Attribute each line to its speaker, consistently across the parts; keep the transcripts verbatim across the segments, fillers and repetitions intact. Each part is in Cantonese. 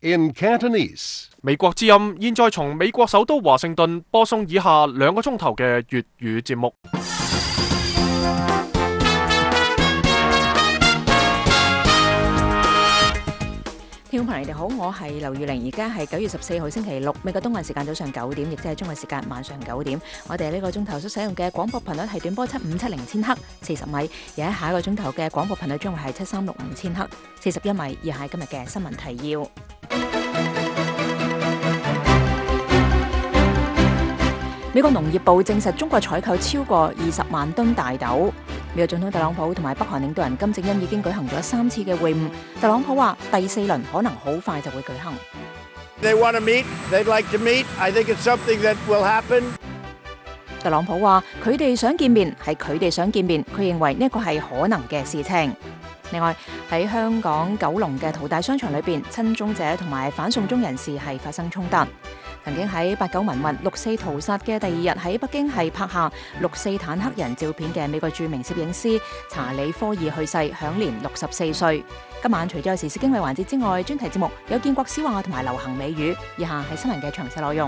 Speaker 1: in Cantonese.
Speaker 2: 美國之音現在從美國首都華盛頓播送以下兩個鐘頭嘅粵語節目。
Speaker 3: 聽眾朋友你哋好，我係劉玉玲，而家係九月十四號星期六，美國東岸時間早上九點，亦即係中國時間晚上九點。我哋呢個鐘頭所使用嘅廣播頻率係短波七五七零千赫，四十米；而喺下一個鐘頭嘅廣播頻率將會係七三六五千赫，四十一米。以下係今日嘅新聞提要。美國農業部證實中國採購超過二十萬噸大豆。美國總統特朗普同埋北韓領導人金正恩已經舉行咗三次嘅會晤。特朗普話第四輪可能好快就會舉行。
Speaker 4: They want to meet. They'd like to meet. I think it's something that will happen.
Speaker 3: 特朗普話佢哋想見面，係佢哋想見面，佢認為呢個係可能嘅事情。另外喺香港九龍嘅淘大商場裏邊，親中者同埋反送中人士係發生衝突。曾經喺八九民運、六四屠殺嘅第二日喺北京係拍下六四坦克人照片嘅美國著名攝影師查理科爾去世，享年六十四歲。今晚除咗有時事經緯環節之外，專題節目有建國史話同埋流行美語。以下係新聞嘅詳細內容。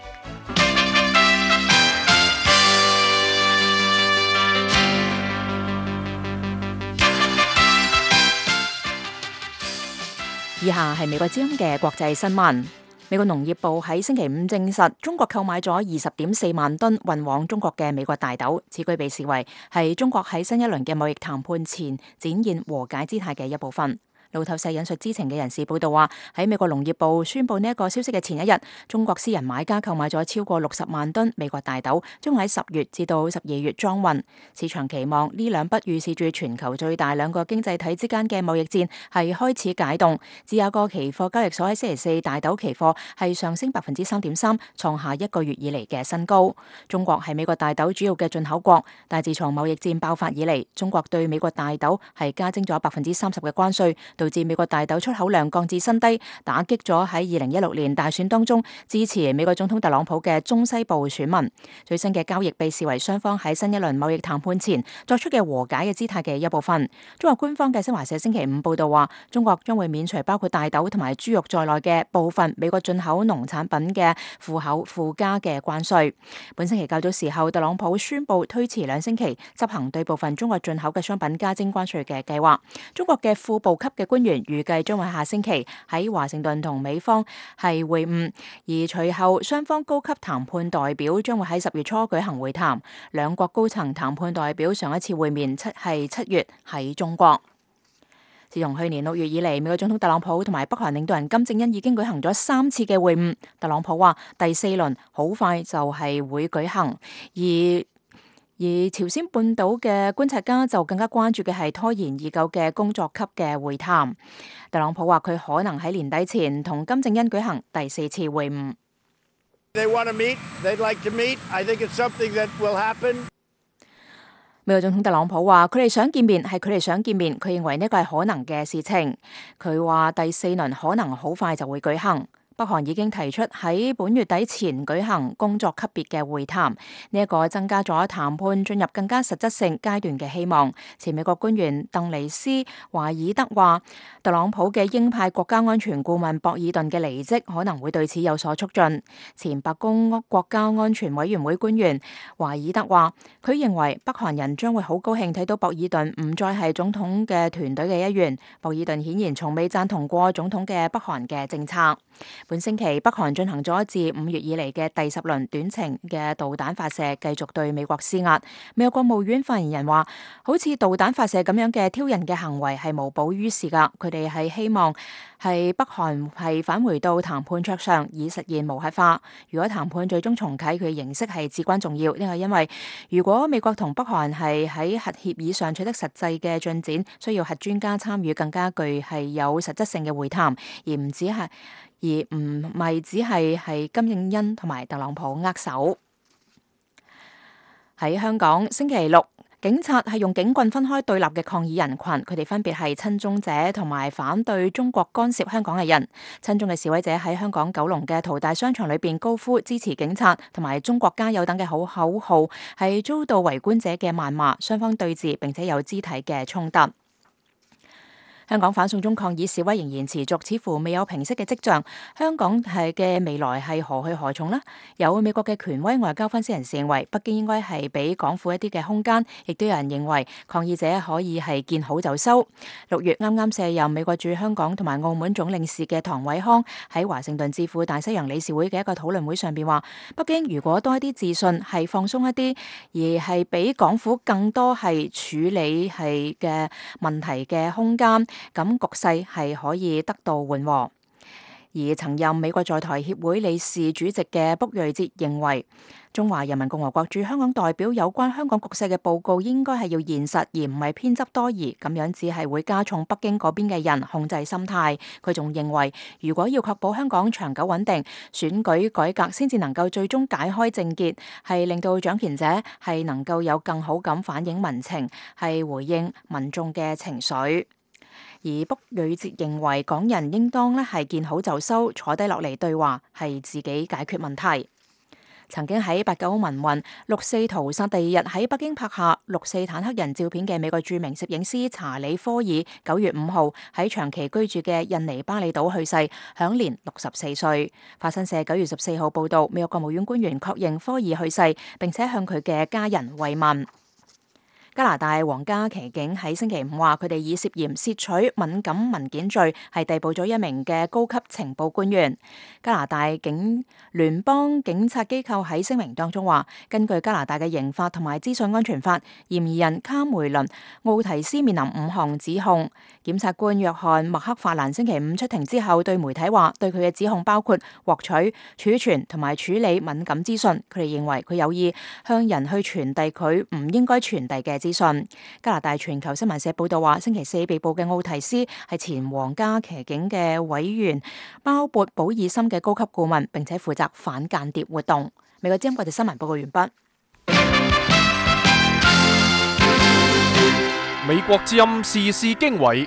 Speaker 3: 以下係美國之音嘅國際新聞。美國農業部喺星期五證實，中國購買咗二十點四萬噸運往中國嘅美國大豆，此舉被視為係中國喺新一輪嘅貿易談判前展現和解姿態嘅一部分。路透社引述知情嘅人士報道話，喺美國農業部宣布呢一個消息嘅前一日，中國私人買家購買咗超過六十萬噸美國大豆，將喺十月至到十二月裝運。市場期望呢兩筆預示住全球最大兩個經濟體之間嘅貿易戰係開始解凍。芝加哥期貨交易所喺星期四大豆期貨係上升百分之三點三，創下一個月以嚟嘅新高。中國係美國大豆主要嘅進口國，但自從貿易戰爆發以嚟，中國對美國大豆係加徵咗百分之三十嘅關稅，導致美國大豆出口量降至新低，打擊咗喺二零一六年大選當中支持美國總統特朗普嘅中西部選民。最新嘅交易被視為雙方喺新一輪貿易談判前作出嘅和解嘅姿態嘅一部分。中國官方嘅新華社星期五報道話，中國將會免除包括大豆同埋豬肉在內嘅部分美國進口農產品嘅附口附加嘅關稅。本星期較早時候，特朗普宣布推遲兩星期執行對部分中國進口嘅商品加徵關稅嘅計劃。中國嘅副部級嘅官員預計將會下星期喺華盛頓同美方係會晤，而隨後雙方高級談判代表將會喺十月初舉行會談。兩國高層談判代表上一次會面七係七月喺中國。自從去年六月以嚟，美國總統特朗普同埋北韓領導人金正恩已經舉行咗三次嘅會晤。特朗普話第四輪好快就係會舉行，而而朝鮮半島嘅觀察家就更加關注嘅係拖延已久嘅工作級嘅會談。特朗普話佢可能喺年底前同金正恩舉行第四次會晤。
Speaker 4: They want to meet. They'd like to meet. I think it's something that will happen.
Speaker 3: 美國總統特朗普話佢哋想見面，係佢哋想見面，佢認為呢個係可能嘅事情。佢話第四輪可能好快就會舉行。北韓已經提出喺本月底前舉行工作級別嘅會談，呢一個增加咗談判進入更加實質性階段嘅希望。前美國官員鄧尼斯華爾德話，特朗普嘅鷹派國家安全顧問博爾頓嘅離職可能會對此有所促進。前白宮國家安全委員會官員華爾德話，佢認為北韓人將會好高興睇到博爾頓唔再係總統嘅團隊嘅一員。博爾頓顯然從未贊同過總統嘅北韓嘅政策。本星期北韓進行咗自五月以嚟嘅第十輪短程嘅導彈發射，繼續對美國施壓。美國國務院發言人話，好似導彈發射咁樣嘅挑釁嘅行為係無補於事噶，佢哋係希望係北韓係返回到談判桌上，以實現無核化。如果談判最終重啟，佢嘅形式係至關重要，呢係因為如果美國同北韓係喺核協議上取得實際嘅進展，需要核專家參與更加具係有實質性嘅會談，而唔只係而唔係只係係金正恩同埋特朗普握手。喺香港星期六，警察係用警棍分開對立嘅抗議人群，佢哋分別係親中者同埋反對中國干涉香港嘅人。親中嘅示威者喺香港九龍嘅淘大商場裏邊高呼支持警察同埋中國加油等嘅口口號，係遭到圍觀者嘅謾罵，雙方對峙並且有肢體嘅衝突。 香港反送中抗議示威仍然持續，似乎未有平息嘅跡象。香港係嘅未來係何去何從呢？有美國嘅權威外交分析人士認為，北京應該係俾港府一啲嘅空間，亦都有人認為抗議者可以係見好就收。六月啱啱卸任美國駐香港同埋澳門總領事嘅唐偉康喺華盛頓智庫大西洋理事會嘅一個討論會上邊話，北京如果多一啲自信，係放鬆一啲，而係俾港府更多係處理係嘅問題嘅空間，咁局勢係可以得到緩和。而曾任美國在台協會理事主席嘅卜瑞哲認為，中華人民共和國駐香港代表有關香港局勢嘅報告應該係要現實，而唔係偏執多疑，咁樣只係會加重北京嗰邊嘅人控制心態。佢仲認為，如果要確保香港長久穩定，選舉改革先至能夠最終解開症結，係令到掌權者係能夠有更好咁反映民情，係回應民眾嘅情緒。而卜瑞哲認為，港人應當咧係見好就收，坐低落嚟對話，係自己解決問題。曾經喺八九民運、六四屠殺第二日喺北京拍下六四坦克人照片嘅美國著名攝影師查理科爾，九月五號喺長期居住嘅印尼巴厘島去世，享年六十四歲。法新社九月十四號報道，美國國務院官員確認科爾去世，並且向佢嘅家人慰問。加拿大皇家騎警喺星期五話，佢哋以涉嫌竊取敏感文件罪係逮捕咗一名嘅高級情報官員。加拿大警聯邦警察機構喺聲明當中話，根據加拿大嘅刑法同埋資訊安全法，嫌疑人卡梅倫奧提斯面臨五項指控。檢察官約翰麥克法蘭星期五出庭之後對媒體話，對佢嘅指控包括獲取、儲存同埋處理敏感資訊。佢哋認為佢有意向人去傳遞佢唔應該傳遞嘅資訊。加拿大全球新聞社報道話，星期四被捕嘅奧提斯係前皇家騎警嘅委員鮑勃保爾森嘅高級顧問，並且負責反間諜活動。美國之音國際新聞報告完畢。
Speaker 2: 美國之音時事經緯，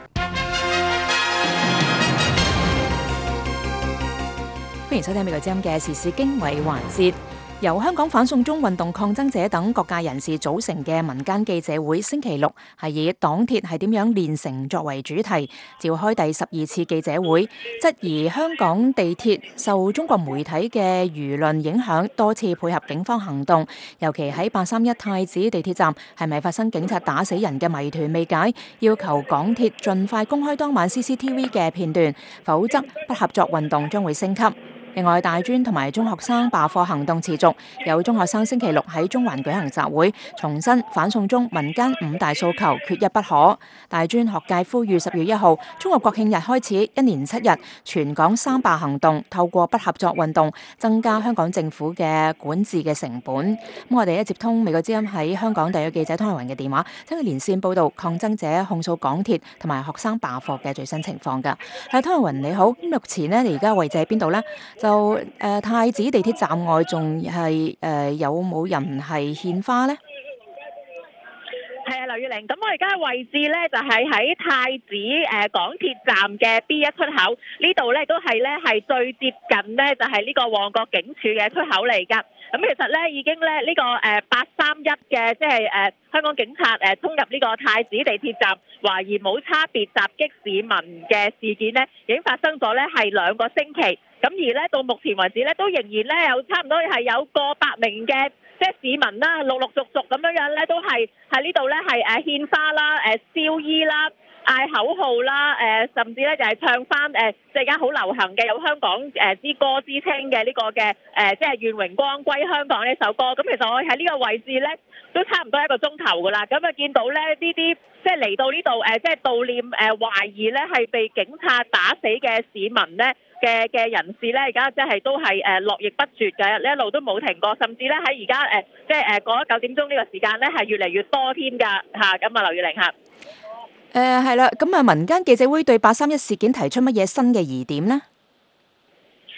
Speaker 3: 歡迎收聽美國之音嘅時事經緯環節。由香港反送中運動抗爭者等各界人士組成嘅民間記者會，星期六係以黨鐵係點樣煉成作為主題，召開第十二次記者會，質疑香港地鐵受中國媒體嘅輿論影響，多次配合警方行動，尤其喺八三一太子地鐵站係咪發生警察打死人嘅謎團未解，要求港鐵盡快公開當晚 C C T V 嘅片段，否則不合作運動將會升級。另外，大專同埋中學生罷課行動持續，有中學生星期六喺中環舉行集會，重申反送中民間五大訴求缺一不可。大專學界呼籲十月一號中國國慶日開始，一連七日全港三罷行動，透過不合作運動增加香港政府嘅管治嘅成本。咁我哋一接通美國之音喺香港特約記者湯慧雲嘅電話，聽佢連線報道抗爭者控訴港鐵同埋學生罷課嘅最新情況㗎。係湯慧雲你好，目前呢，你而家位置喺邊度呢？就誒、呃、太子地鐵站外仲係誒有冇人係獻花呢？
Speaker 1: 係啊，劉月玲，咁我而家嘅位置咧就係喺太子誒港鐵站嘅 B 一出口呢度咧，都係咧係最接近咧就係呢個旺角警署嘅出口嚟㗎。咁其實咧已經咧呢個誒八三一嘅即係誒香港警察誒衝入呢個太子地鐵站，懷疑冇差別襲擊市民嘅事件咧，已經發生咗咧係兩個星期。咁而咧到目前為止咧，都仍然咧有差唔多係有過百名嘅即係市民啦，陸陸續續咁樣樣咧，都係喺呢度咧係誒獻花啦、誒燒衣啦、嗌口號啦、誒甚至咧就係唱翻誒即係而家好流行嘅有香港誒之歌之稱嘅呢個嘅誒即係願榮光歸香港呢首歌。咁其實我喺呢個位置咧都差唔多一個鐘頭噶啦。咁啊見到咧呢啲即係嚟到呢度誒即係悼念誒懷疑咧係被警察打死嘅市民咧嘅嘅人士咧，而家即係都係誒絡繹不絕嘅，呢一路都冇停過，甚至咧喺而家誒即係誒過咗九點鐘呢個時間咧，係越嚟越多添㗎嚇。咁啊，劉月玲嚇。
Speaker 3: 誒係啦，咁啊民間記者會對八三一事件提出乜嘢新嘅疑點呢？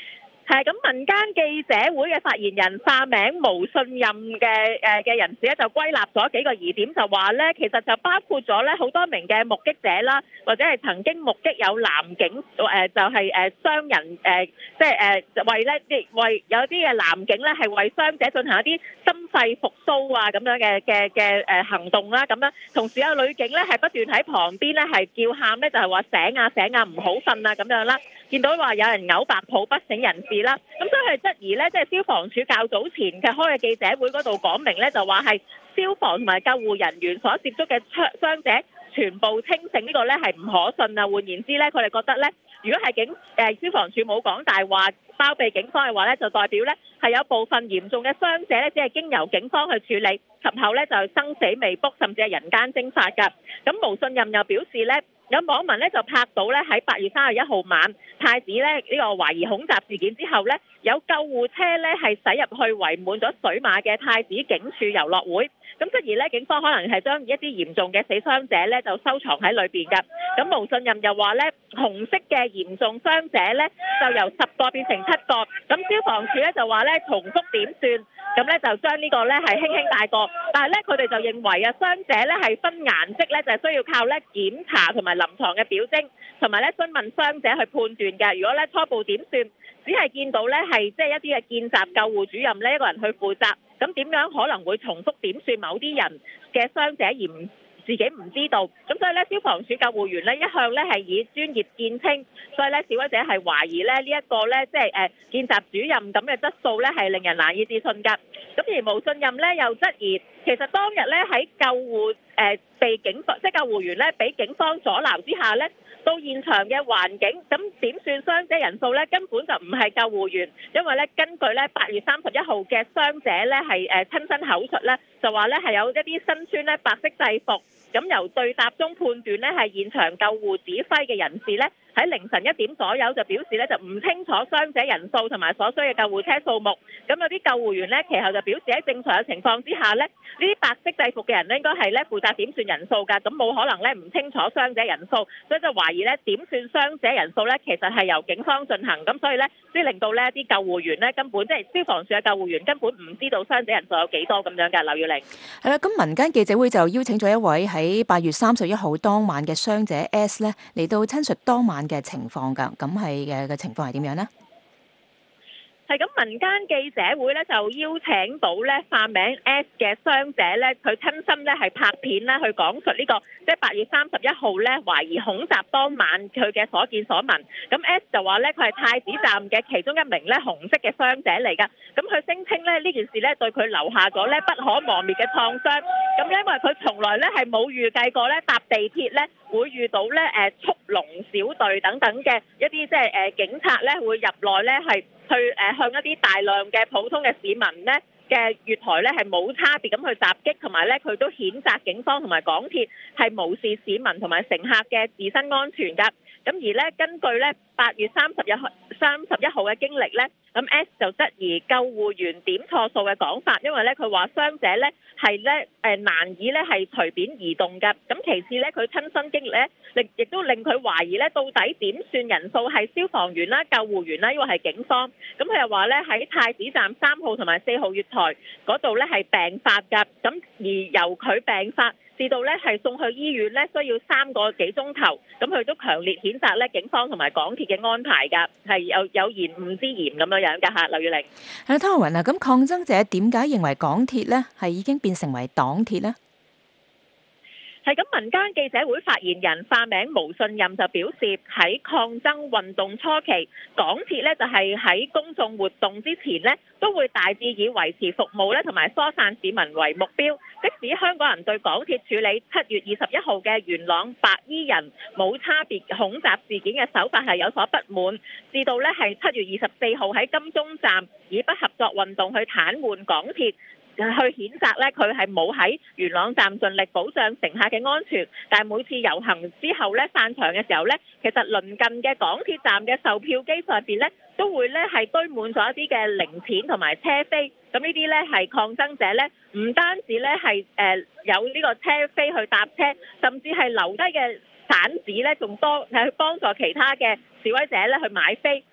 Speaker 1: 係咁，民間記者會嘅發言人化名無信任嘅誒嘅人士咧，就歸納咗幾個疑點，就話咧其實就包括咗咧好多名嘅目擊者啦，或者係曾經目擊有男警誒、呃、就係誒傷人誒、呃，即係誒、呃、為咧啲為有啲嘅男警咧係為傷者進行一啲心肺復甦啊咁樣嘅嘅嘅誒行動啦，咁樣同時有女警咧係不斷喺旁邊咧係叫喊咧，就係話醒啊醒啊唔好瞓啊咁樣啦，見到話有人嘔白泡不省人事啦，咁所以係質疑咧，即係消防處較早前嘅開嘅記者會嗰度講明咧，就話係消防同埋救護人員所接觸嘅傷傷者全部清醒，呢個咧係唔可信啊！換言之咧，佢哋覺得咧，如果係警誒消防處冇講大話，包庇警方嘅話咧，就代表咧係有部分嚴重嘅傷者咧，只係經由警方去處理，及後咧就生死未卜，甚至係人間蒸發㗎。咁無信任又表示咧。有網民咧就拍到咧喺八月三十一號晚太子咧呢個懷疑恐襲事件之後咧，有救護車咧係駛入去圍滿咗水馬嘅太子警署遊樂會，咁質疑咧警方可能係將一啲嚴重嘅死傷者咧就收藏喺裏邊㗎。咁無信任又話咧紅色嘅嚴重傷者咧就由十個變成七個，咁消防處咧就話咧重複點算。咁咧就將呢個咧係輕輕帶過，但係咧佢哋就認為啊，傷者咧係分顏色咧，就係需要靠咧檢查同埋臨床嘅表徵，同埋咧詢問傷者去判斷嘅。如果咧初步點算，只係見到咧係即係一啲嘅見習救護主任呢一個人去負責，咁點樣可能會重複點算某啲人嘅傷者而唔自己唔知道，咁所以咧消防處救護員咧一向咧係以專業見稱，所以咧示威者係懷疑咧呢一個咧即係誒見習主任咁嘅質素咧係令人難以置信㗎。咁而無信任咧又質疑，其實當日咧喺救護誒、呃、被警方即係救護員咧俾警方阻撓之下咧，到現場嘅環境咁點算傷者人數咧根本就唔係救護員，因為咧根據咧八月三十一號嘅傷者咧係誒親身口述咧，就話咧係有一啲身穿咧白色制服。咁由對答中判斷咧，係現場救護指揮嘅人士咧，喺凌晨一點左右就表示咧就唔清楚傷者人數同埋所需嘅救護車數目。咁有啲救護員咧，其後就表示喺正常嘅情況之下咧，呢啲白色制服嘅人咧應該係咧負責點算人數㗎，咁冇可能咧唔清楚傷者人數，所以就懷疑咧點算傷者人數咧其實係由警方進行，咁所以咧即係令到呢啲救護員咧根本即係消防處嘅救護員根本唔知道傷者人數有幾多咁樣㗎。劉耀玲
Speaker 3: 係啦，咁民間記者會就邀請咗一位喺喺八月三十一號當晚嘅傷者 S 咧嚟到親述當晚嘅情況㗎，咁係嘅嘅情況係點樣呢？
Speaker 1: 係咁，民間記者會咧就邀請到咧化名 S 嘅傷者咧，佢親身咧係拍片咧去講述呢個即係八月三十一號咧懷疑恐襲當晚佢嘅所見所聞。咁 S 就話咧佢係太子站嘅其中一名咧紅色嘅傷者嚟㗎。咁佢聲稱咧呢件事咧對佢留下咗咧不可磨滅嘅創傷。咁因為佢從來咧係冇預計過咧搭地鐵咧會遇到咧誒速龍小隊等等嘅一啲即係誒警察咧會入內咧係去誒向一啲大量嘅普通嘅市民咧嘅月台咧係冇差別咁去襲擊，同埋咧佢都譴責警方同埋港鐵係無視市民同埋乘客嘅自身安全㗎。咁而咧根據咧八月三十一號三十一號嘅經歷咧，咁 S 就質疑救護員點錯數嘅講法，因為咧佢話傷者咧係咧誒難以咧係隨便移動㗎。咁其次咧佢親身經歷咧，令亦都令佢懷疑咧到底點算人數係消防員啦、救護員啦，抑或係警方。咁佢又話咧喺太子站三號同埋四號月台嗰度咧係病發㗎。咁而由佢病發至到咧係送去醫院咧需要三個幾鐘頭，咁佢都強烈譴責咧警方同埋港鐵嘅安排㗎，係有有延誤之嫌咁樣樣㗎嚇。劉月玲，
Speaker 3: 係啦，湯雲啊，咁抗爭者點解認為港鐵咧係已經變成為黨鐵咧？
Speaker 1: 係咁，民間記者會發言人化名無信任就表示，喺抗爭運動初期，港鐵咧就係喺公眾活動之前咧，都會大致以維持服務咧同埋疏散市民為目標。即使香港人對港鐵處理七月二十一號嘅元朗白衣人冇差別恐襲事件嘅手法係有所不滿，至到咧係七月二十四號喺金鐘站以不合作運動去癱瘓港鐵。去譴責咧，佢係冇喺元朗站盡力保障乘客嘅安全，但係每次遊行之後咧散場嘅時候咧，其實鄰近嘅港鐵站嘅售票機上邊咧都會咧係堆滿咗一啲嘅零錢同埋車飛，咁呢啲咧係抗爭者咧唔單止咧係誒有呢個車飛去搭車，甚至係留低嘅散紙咧仲多係去幫助其他嘅示威者咧去買飛，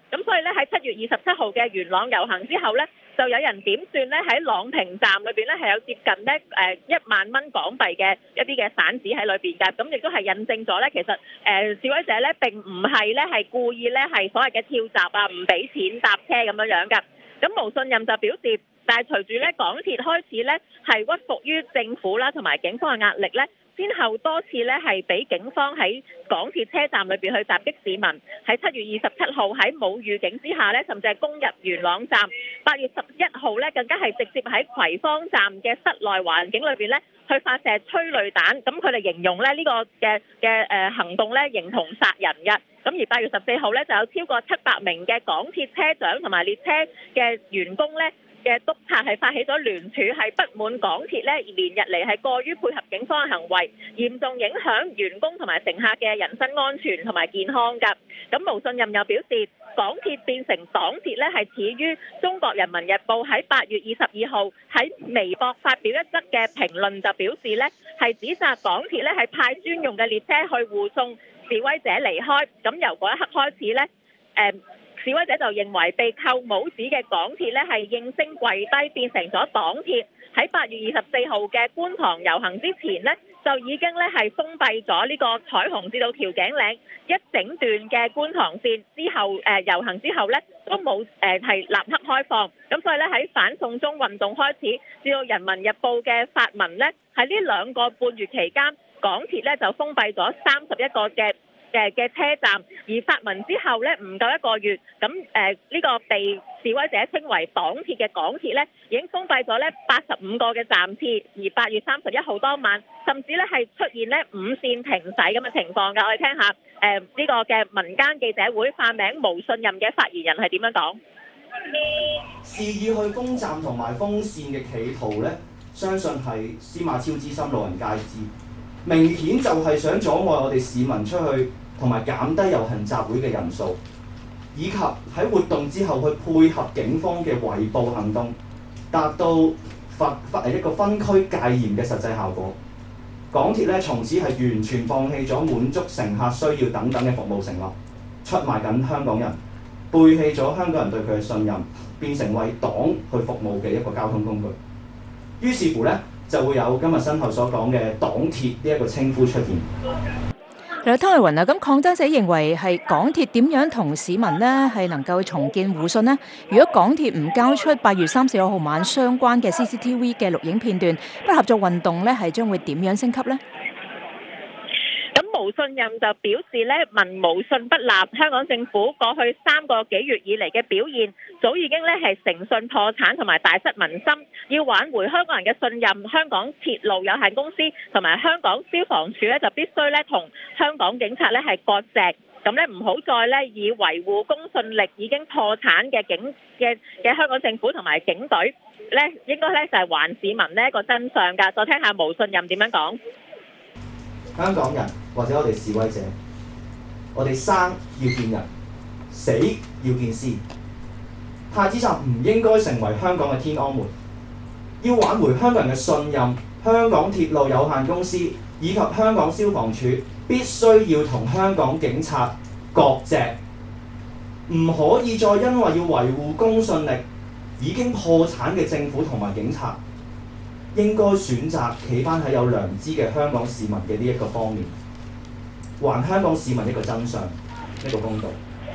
Speaker 1: 咁所以咧喺七月二十七號嘅元朗遊行之後咧，就有人點算咧喺朗屏站裏邊咧係有接近咧誒一萬蚊港幣嘅一啲嘅散紙喺裏邊㗎，咁亦都係印證咗咧其實誒、呃、示威者咧並唔係咧係故意咧係所謂嘅跳閘啊，唔俾錢搭車咁樣樣㗎。咁毛信任就表示，但係隨住咧港鐵開始咧係屈服於政府啦同埋警方嘅壓力咧，先後多次咧係俾警方喺港鐵車站裏邊去襲擊市民。喺七月二十七號喺冇預警之下咧，甚至係攻入元朗站。八月十一號咧更加係直接喺葵芳站嘅室內環境裏邊咧去發射催淚彈。咁佢哋形容咧呢個嘅嘅誒行動咧形同殺人嘅。咁而八月十四號咧就有超過七百名嘅港鐵車長同埋列車嘅員工咧嘅督察係發起咗聯署，係不滿港鐵咧連日嚟係過於配合警方嘅行為，嚴重影響員工同埋乘客嘅人身安全同埋健康㗎。咁毛信任又表示，港鐵變成黨鐵咧係始於中國人民日報喺八月二十二號喺微博發表一則嘅評論，就表示咧係指責港鐵咧係派專用嘅列車去護送示威者離開。咁由嗰一刻開始咧，誒、呃。示威者就認為被扣帽子嘅港鐵咧係應聲跪低，變成咗黨鐵。喺八月二十四號嘅觀塘遊行之前呢，就已經咧係封閉咗呢個彩虹至到調景嶺一整段嘅觀塘線。之後誒、呃、遊行之後咧都冇誒係立刻開放。咁所以咧喺反送中運動開始至到人民日報嘅發文咧，喺呢兩個半月期間，港鐵咧就封閉咗三十一個嘅嘅嘅車站，而發文之後咧唔夠一個月，咁誒呢個被示威者稱為黨鐵嘅港鐵咧，已經封閉咗咧八十五個嘅站次，而八月三十一號當晚，甚至咧係出現咧五線停駛咁嘅情況㗎。我哋聽下誒呢、呃這個嘅民間記者會化名無信任嘅發言人係點樣講？
Speaker 5: 示意去封站同埋封線嘅企圖咧，相信係司馬昭之心，路人皆知。明顯就係想阻礙我哋市民出去，同埋減低遊行集會嘅人數，以及喺活動之後去配合警方嘅圍捕行動，達到分分一個分區戒嚴嘅實際效果。港鐵咧從此係完全放棄咗滿足乘客需要等等嘅服務承諾，出賣緊香港人，背棄咗香港人對佢嘅信任，變成為黨去服務嘅一個交通工具。於是乎咧，就會有今日身後所講嘅黨鐵呢一個稱呼出現。
Speaker 3: 嗱，湯慧雲啊，咁抗爭者認為係港鐵點樣同市民呢係能夠重建互信呢？如果港鐵唔交出八月三十一號晚相關嘅 C C T V 嘅錄影片段，不合作運動呢係將會點樣升級呢？
Speaker 1: 無信任就表示咧，民無信不立。香港政府過去三個幾月以嚟嘅表現，早已經咧係誠信破產同埋大失民心。要挽回香港人嘅信任，香港鐵路有限公司同埋香港消防處咧就必須咧同香港警察咧係割席，咁咧唔好再咧以維護公信力已經破產嘅警嘅嘅香港政府同埋警隊咧，應該咧就係還市民呢一個真相㗎。再聽下無信任點樣講。
Speaker 5: 香港人或者我哋示威者，我哋生要見人，死要見屍。太子站唔應該成為香港嘅天安門。要挽回香港人嘅信任，香港鐵路有限公司以及香港消防處必須要同香港警察割席，唔可以再因為要維護公信力已經破產嘅政府同埋警察，應該選擇企返喺有良知嘅香港市民嘅呢一個方面，還香港市民一個真相，一個公道。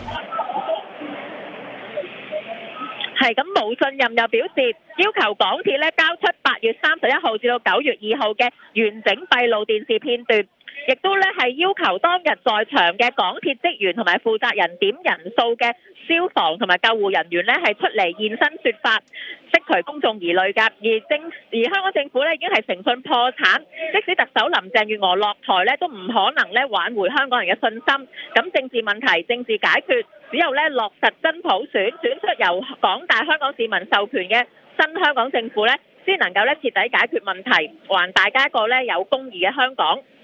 Speaker 1: 係咁，無信任又表示要求港鐵咧交出八月三十一號至到九月二號嘅完整閉路電視片段，亦都咧係要求當日在場嘅港鐵職員同埋負責人點人數嘅消防同埋救護人員咧係出嚟現身說法，釋除公眾疑慮㗎。而政而香港政府咧已經係誠信破產，即使特首林鄭月娥落台咧，都唔可能咧挽回香港人嘅信心。咁政治問題政治解決，只有咧落實真普選，選出由廣大香港市民授權嘅新香港政府咧，先能夠咧徹底解決問題，還大家一個咧有公義嘅香港。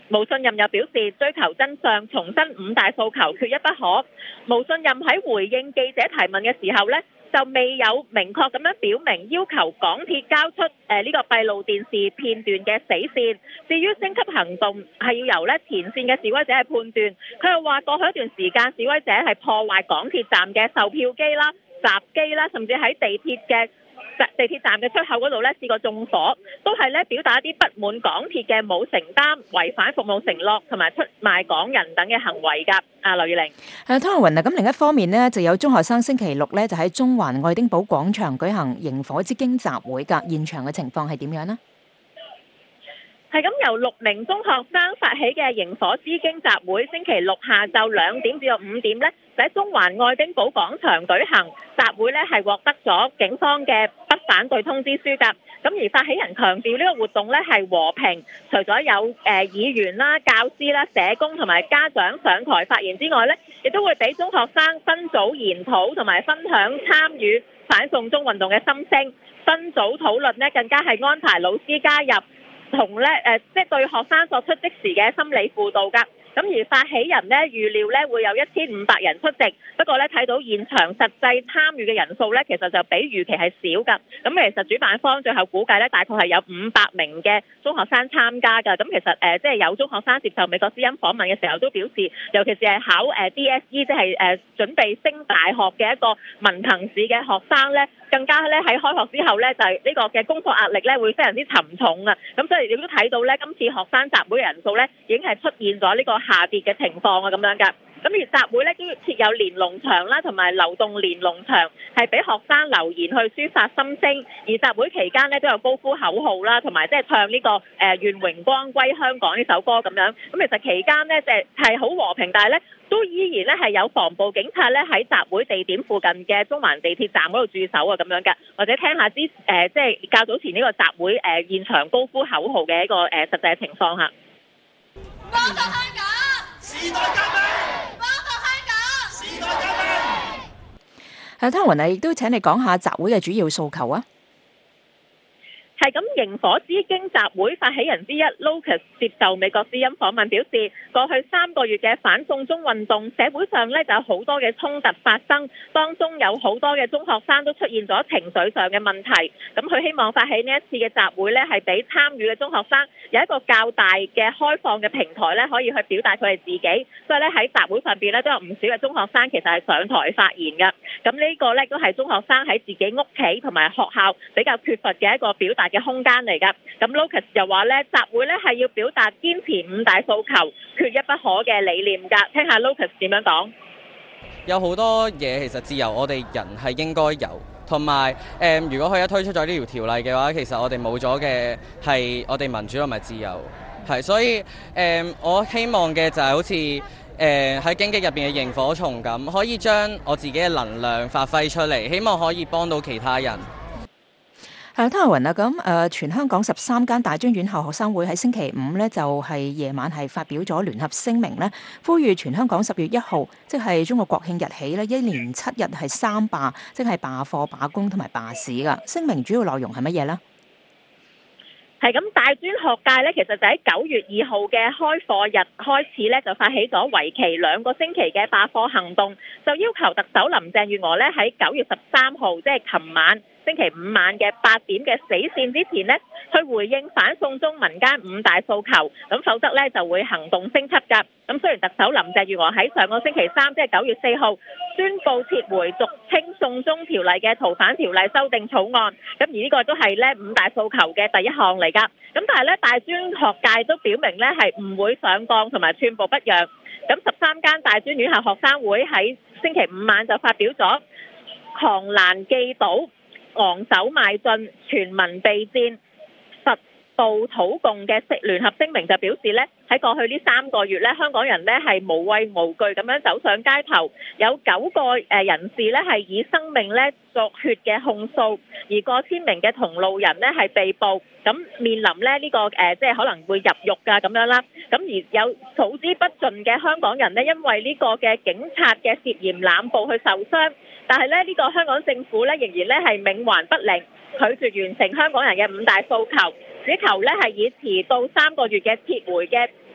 Speaker 1: 毛信任又表示追求真相，重申五大訴求缺一不可。毛信任喺回應記者提問嘅時候呢，就未有明確咁樣表明要求港鐵交出誒呢、呃這個閉路電視片段嘅死線。至於升級行動係要由咧前線嘅示威者去判斷。佢又話過去一段時間示威者係破壞港鐵站嘅售票機啦、閘機啦，甚至喺地鐵嘅地鐵站嘅出口嗰度咧試過縱火，都係咧表達一啲不滿港鐵嘅冇承擔、違反服務承諾同埋出賣港人等嘅行為㗎。啊，劉月玲。
Speaker 3: 誒，湯慧雲啊，咁另一方面呢，就有中學生星期六咧就喺中環愛丁堡廣場舉行螢火之驚集會㗎，現場嘅情況係點樣呢？
Speaker 1: 係咁，由六名中學生發起嘅螢火之驚集會，星期六下晝兩點至到五點呢，就喺中環愛丁堡廣場舉行集會呢，係獲得咗警方嘅不反對通知書㗎。咁而發起人強調呢個活動呢係和平，除咗有誒、呃、議員啦、教師啦、社工同埋家長上台發言之外呢，亦都會俾中學生分組研討同埋分享參與反送中運動嘅心聲。分組討論呢，更加係安排老師加入。同咧誒，即係對學生作出即時嘅心理輔導㗎。咁而發起人呢，預料呢會有一千五百人出席，不過呢，睇到現場實際參與嘅人數呢，其實就比預期係少㗎。咁其實主辦方最後估計呢，大概係有五百名嘅中學生參加㗎。咁其實誒，即係有中學生接受美國之音訪問嘅時候都表示，尤其是係考誒 D S E， 即係誒準備升大學嘅一個文憑試嘅學生呢，更加咧喺開學之後呢，就係呢個嘅工作壓力呢會非常之沉重啊！咁所以亦都睇到呢，今次學生集會嘅人數呢，已經係出現咗呢個下跌嘅情況啊，咁樣㗎。咁而集會呢，都要設有連儂牆啦，同埋流動連儂牆，係俾學生留言去抒發心聲。而集會期間呢，都有高呼口號啦，同埋即係唱呢個誒願榮光歸香港呢首歌咁樣。咁其實期間呢，就係好和平，但係呢，都依然咧係有防暴警察咧喺集會地點附近嘅中環地鐵站嗰度駐守啊，咁樣嘅。或者聽下之誒，即係較早前呢個集會誒、呃、現場高呼口號嘅一個誒、呃、實際情況嚇。
Speaker 6: 幫到香港，時代革命！幫到香港，時代革命！
Speaker 3: 係，湯雲啊，亦都請你講下集會嘅主要訴求啊。
Speaker 1: 係咁，螢火之驚集會發起人之一 Lucas 接受美國之音訪問表示，過去三個月嘅反送中運動，社會上呢就有好多嘅衝突發生，當中有好多嘅中學生都出現咗情緒上嘅問題。咁佢希望發起呢一次嘅集會呢，係俾參與嘅中學生有一個較大嘅開放嘅平台呢，可以去表達佢哋自己。所以呢，喺集會上邊呢，都有唔少嘅中學生其實係上台發言嘅。咁呢個呢，都係中學生喺自己屋企同埋學校比較缺乏嘅一個表達嘅空間嚟㗎。咁 Lucas 又話咧，集會咧係要表達堅持五大訴求、缺一不可嘅理念㗎。聽下 Lucas 點樣講。
Speaker 7: 有好多嘢其實自由，我哋人係應該有，同埋誒，如果佢一推出咗呢條條例嘅話，其實我哋冇咗嘅係我哋民主同埋自由，係所以誒、呃，我希望嘅就係好似誒喺荊棘入邊嘅螢火蟲咁，可以將我自己嘅能量發揮出嚟，希望可以幫到其他人。
Speaker 3: 係，湯雲啊，咁誒，全香港十三間大專院校學生會喺星期五呢，就係夜晚係發表咗聯合聲明呢，呼籲全香港十月一號，即係中國國慶日起呢，一連七日係三罷，即係罷課、罷工同埋罷市噶。聲明主要內容係乜嘢呢？
Speaker 1: 係咁，大專學界咧，其實就喺九月二號嘅開課日開始咧，就發起咗為期兩個星期嘅罷課行動，就要求特首林鄭月娥咧喺九月十三號，即係琴晚星期五晚嘅八點嘅死線之前呢，去回應反送中民間五大訴求，咁否則咧就會行動升級㗎。咁雖然特首林鄭月娥喺上個星期三，即係九月四號宣布撤回俗稱送中條例嘅逃犯條例修訂草案，咁而呢個都係咧五大訴求嘅第一項嚟㗎。咁但係咧，大專學界都表明咧係唔會上綱同埋寸步不讓。咁十三間大專院校學生會喺星期五晚就發表咗狂瀾既倒、昂首邁進、全民備戰、實暴討共嘅聯合聲明，就表示咧喺過去呢三個月咧，香港人咧係無畏無懼咁樣走上街頭，有九個誒人士咧係以生命咧作血嘅控訴，而過千名嘅同路人咧係被捕，咁面臨咧呢個誒即係可能會入獄㗎咁樣啦。咁而有數之不盡嘅香港人咧，因為呢個嘅警察嘅涉嫌濫捕去受傷，但係咧呢個香港政府咧仍然咧係冥頑不靈，拒絕完成香港人嘅五大訴求，只求咧係以遲到三個月嘅撤回嘅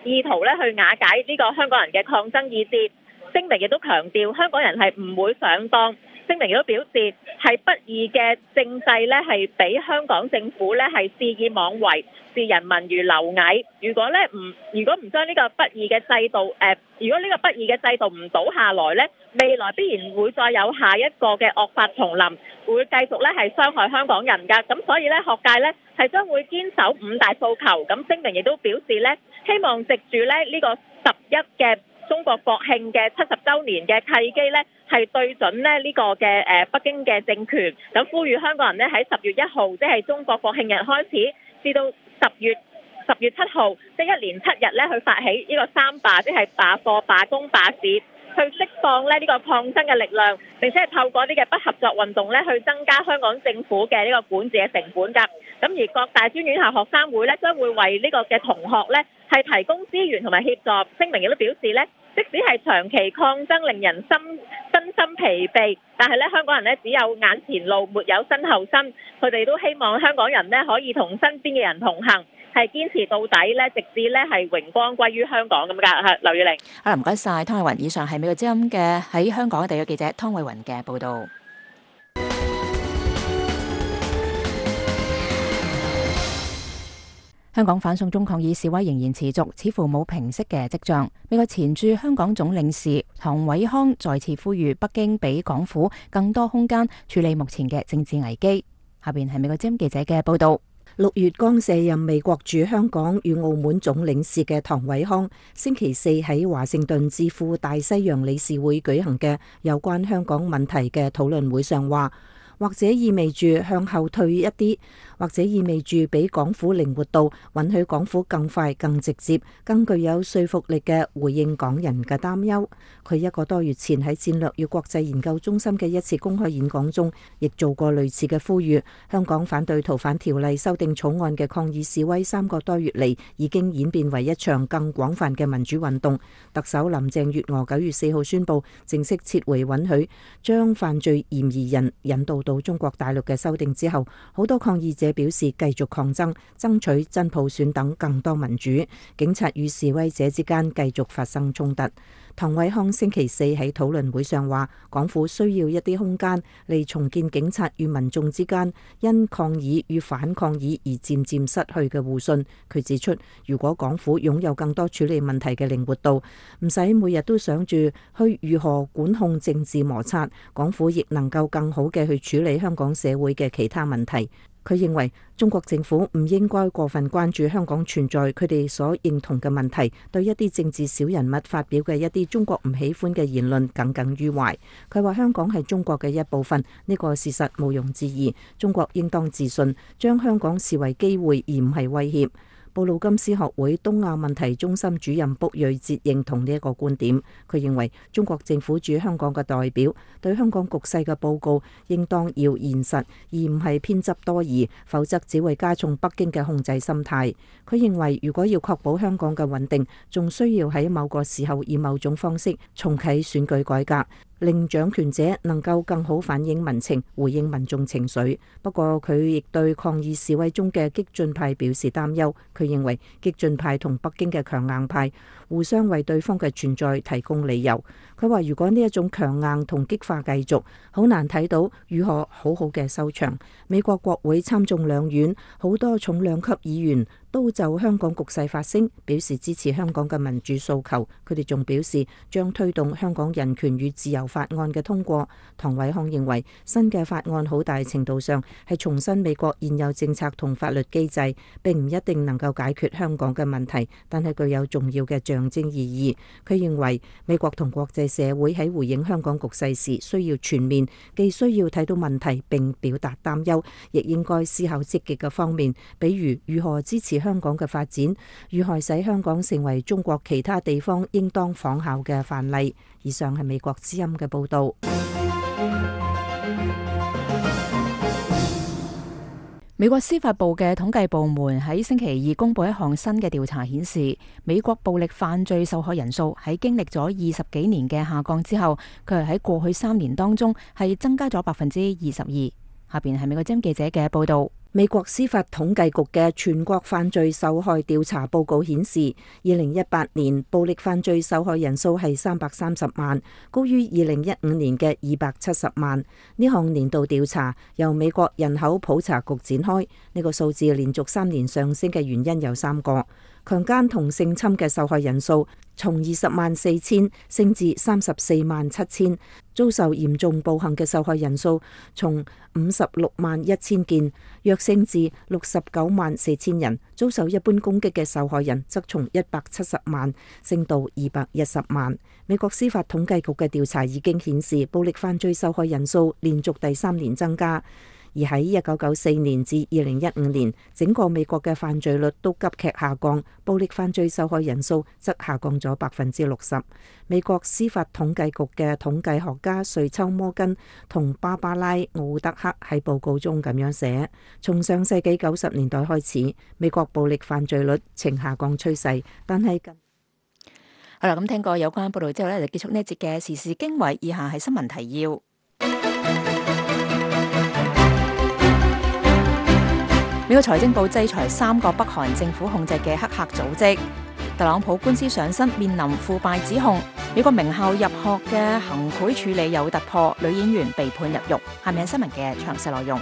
Speaker 1: 意圖咧去瓦解呢個香港人嘅抗爭意志。聲明亦都強調香港人係唔會上當。聲明亦都表示係不義嘅政制咧係俾香港政府咧係肆意妄為，視人民如螻蟻。如果咧唔如果唔將呢個不義嘅制度誒、呃，如果呢個不義嘅制度唔倒下來咧，未來必然會再有下一個嘅惡法重臨，會繼續咧係傷害香港人㗎。咁所以咧學界咧係將會堅守五大訴求。咁聲明亦都表示咧，希望藉住咧呢個十一嘅中國國慶嘅七十週年嘅契機咧，係對準咧呢個嘅誒北京嘅政權，咁呼籲香港人咧喺十月一號，即係中國國慶日開始，至到十月十月七號，即係一連七日咧去發起呢個三罷，即係罷課、罷工、罷市，去釋放咧呢個抗爭嘅力量，並且係透過呢嘅不合作運動咧去增加香港政府嘅呢個管治嘅成本㗎。咁而各大專院校學生會咧將會為呢個嘅同學咧係提供資源同埋協助。聲明亦都表示咧，即使係長期抗爭令人心身心疲憊，但係咧香港人咧只有眼前路，沒有身後身。佢哋都希望香港人咧可以同身邊嘅人同行，係堅持到底咧，直至咧係榮光歸於香港咁㗎。係劉月玲。
Speaker 3: 好，唔該晒湯慧雲。以上係美國之音嘅喺香港嘅地約記者湯慧雲嘅報導。香港反送中抗議示威仍然持續，似乎冇平息嘅跡象。美國前駐香港總領事唐偉康再次呼籲北京俾港府更多空間處理目前嘅政治危機。下邊係美國之音記者嘅報導。
Speaker 8: 六月剛卸任美國駐香港與澳門總領事嘅唐偉康，星期四喺華盛頓智庫大西洋理事會舉行嘅有關香港問題嘅討論會上話，或者意味住向後退一啲，或者意味住俾港府靈活度，允許港府更快、更直接、更具有說服力嘅回應港人嘅擔憂。佢一個多月前喺戰略與國際研究中心嘅一次公開演講中，亦做過類似嘅呼籲。香港反對逃犯條例修訂草案嘅抗議示威三個多月嚟，已經演變為一場更廣泛嘅民主運動。特首林鄭月娥九月四號宣布正式撤回允許將犯罪嫌疑人引渡到中國大陸嘅修訂之後，好多抗議者表示繼續抗爭，爭取真普選等更多民主。警察與示威者之間繼續發生衝突。唐偉康星期四喺討論會上話，港府需要一啲空間嚟重建警察與民眾之間因抗議與反抗議而漸漸失去嘅互信。佢指出，如果港府擁有更多處理問題嘅靈活度，唔使每日都想住去如何管控政治摩擦，港府亦能夠更好嘅去處理香港社會嘅其他問題。佢認為中國政府唔應該過分關注香港存在佢哋所認同嘅問題，對一啲政治小人物發表嘅一啲中國唔喜歡嘅言論耿耿於懷。佢話香港係中國嘅一部分，呢個事實毋庸置疑。中國應當自信，將香港視為機會而唔係威脅。布魯金斯學會東亞問題中心主任卜瑞哲認同呢一個觀點。佢認為中國政府駐香港嘅代表對香港局勢嘅報告應當要現實，而唔係偏執多疑，否則只會加重北京嘅控制心態。佢認為如果要確保香港嘅穩定，仲需要喺某個時候以某種方式重啟選舉改革，令掌權者能夠更好反映民情，回應民眾情緒。不過佢亦對抗議示威中嘅激進派表示擔憂。佢認為激進派同北京嘅強硬派互相為對方嘅存在提供理由。佢話如果呢一種強硬同激化繼續，好難睇到如何好好嘅收場。美國國會參眾兩院好多重量級議員都就香港局勢發聲，表示支持香港嘅民主訴求。佢哋仲表示將推動香港人權與自由法案嘅通過。唐偉康認為新嘅法案好大程度上係重申美國現有政策同法律機制，並唔一定能夠解決香港嘅問題，但係具有重要嘅象徵意義。佢認為美國同國際社會喺回應香港局勢時需要全面，既需要睇到問題並表達擔憂，亦應該思考積極嘅方面，比如如何支持香港嘅發展，如何使香港成為中國其他地方應當仿效嘅範例。以上係美國之音嘅報導。
Speaker 3: 美國司法部嘅統計部門喺星期二公佈一項新嘅調查，顯示美國暴力犯罪受害人數喺經歷咗二十幾年嘅下降之後，佢係喺過去三年當中係增加咗百分之二十二。下邊係美國之音記者嘅報導。
Speaker 8: 美國司法統計局嘅全國犯罪受害調查報告顯示，二零一八年暴力犯罪受害人數係三百三十萬，高於二零一五年嘅二百七十萬。呢項年度調查由美國人口普查局展開，呢個數字連續三年上升嘅原因有三個：強姦同性侵嘅受害人數從二十萬四千升至三十四萬七千，遭受嚴重暴行嘅受害人數從五十六萬一千件躍升至六十九萬四千人，遭受一般攻擊嘅受害人則從一百七十萬升到二百一十萬。美國司法統計局嘅調查已經顯示，暴力犯罪受害人數連續第三年增加。而喺一九九四年至二零一五年，整個美國嘅犯罪率都急劇下降，暴力犯罪受害人數則下降咗百分之六十。美國司法統計局嘅統計學家瑞秋摩根同芭芭拉奧德克喺報告中咁樣寫：從上世紀九十年代開始，美國暴力犯罪率呈下降趨勢，但係近
Speaker 3: 好啦，咁聽過有關報道之後呢，就結束呢一節嘅時事經緯。以下係新聞提要。美國財政部制裁三個北韓政府控制嘅黑客組織。特朗普官司上身，面臨腐敗指控。美國名校入學嘅行賄處理有突破，女演員被判入獄。下面係新聞嘅詳細內容。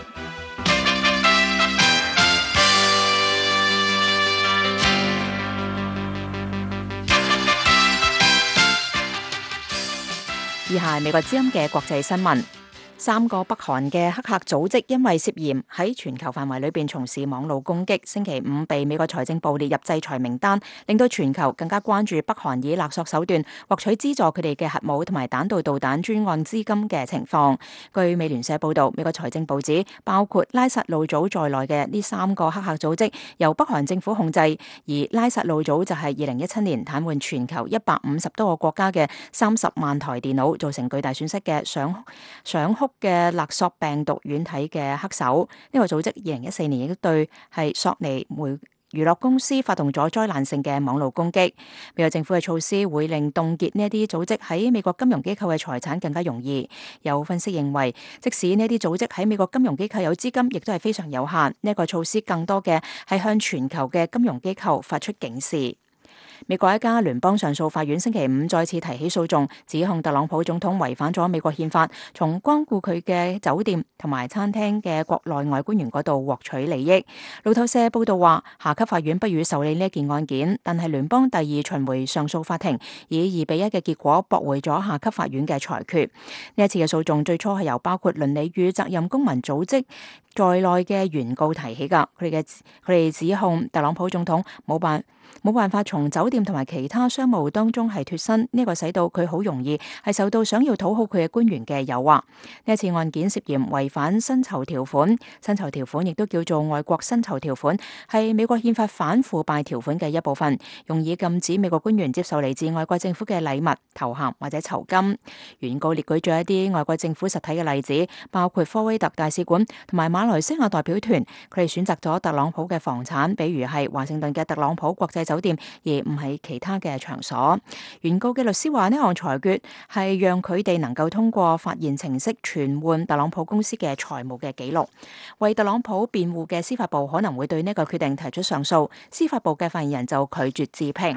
Speaker 3: 以下係美國之音嘅國際新聞。三個北韓嘅黑客組織因為涉嫌喺全球範圍裏邊從事網絡攻擊，星期五被美國財政部列入制裁名單，令到全球更加關注北韓以勒索手段獲取資助佢哋嘅核武同埋彈道導彈專案資金嘅情況。據美聯社報道，美國財政部指，包括拉薩路組在內嘅呢三個黑客組織由北韓政府控制，而拉薩路組就係二零一七年癱瘓全球一百五十多個國家嘅三十萬台電腦，造成巨大損失嘅想想哭嘅勒索病毒軟體嘅黑手。呢個組織二零一四年亦都對係索尼媒娛樂公司發動咗災難性嘅網絡攻擊。美國政府嘅措施會令凍結呢一啲組織喺美國金融機構嘅財產更加容易。有分析認為，即使呢一啲組織喺美國金融機構有資金，亦都係非常有限。呢一個措施更多嘅係向全球嘅金融機構發出警示。美國一家聯邦上訴法院星期五再次提起訴訟，指控特朗普總統違反咗美國憲法，從光顧佢嘅酒店同埋餐廳嘅國內外官員嗰度獲取利益。路透社報道話，下級法院不予受理呢一件案件，但係聯邦第二巡迴上訴法庭以二比一嘅結果駁回咗下級法院嘅裁決。呢一次嘅訴訟最初係由包括倫理與責任公民組織在內嘅原告提起㗎，佢哋嘅佢哋指控特朗普總統冇辦冇辦法從酒店同埋其他商務當中係脫身，呢個使到佢好容易係受到想要討好佢嘅官員嘅誘惑。呢一次案件涉嫌違反薪酬條款，薪酬條款亦都叫做外國薪酬條款，係美國憲法反腐敗條款嘅一部分，用以禁止美國官員接受嚟自外國政府嘅禮物、頭銜或者酬金。原告列舉咗一啲外國政府實體嘅例子，包括科威特大使館同埋馬來西亞代表團，佢哋選擇咗特朗普嘅房產，比如係華盛頓嘅特朗普國際酒店，而唔係其他嘅場所。原告嘅律師話，呢項裁決係讓佢哋能夠通過發現程式傳喚特朗普公司嘅財務嘅記錄。為特朗普辯護嘅司法部可能會對呢個決定提出上訴，司法部嘅發言人就拒絕置評。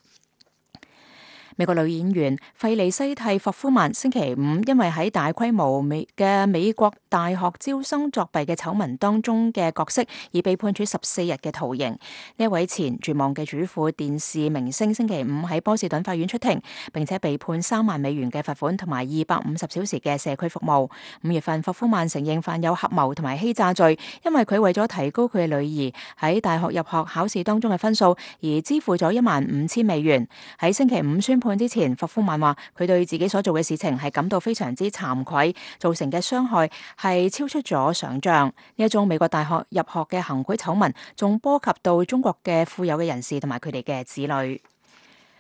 Speaker 3: 美國女演員費莉西蒂霍夫曼星期五因為喺大規模美嘅美國大學招生作弊嘅醜聞當中嘅角色而被判處十四日嘅徒刑。呢一位前絕望嘅主婦電視明星星期五喺波士頓法院出庭，並且被判三萬美元嘅罰款同埋二百五十小時嘅社區服務。五月份，霍夫曼承認犯有合謀同埋欺詐罪，因為佢為咗提高佢嘅女兒喺大學入學考試當中嘅分數而支付咗一萬五千美元。喺星期五宣判之前，霍夫曼話佢對自己所做嘅事情係感到非常之慚愧，造成嘅傷害係超出咗想象。呢一種美國大學入學嘅行賄醜聞，仲波及到中國嘅富有嘅人士同埋佢哋嘅子女。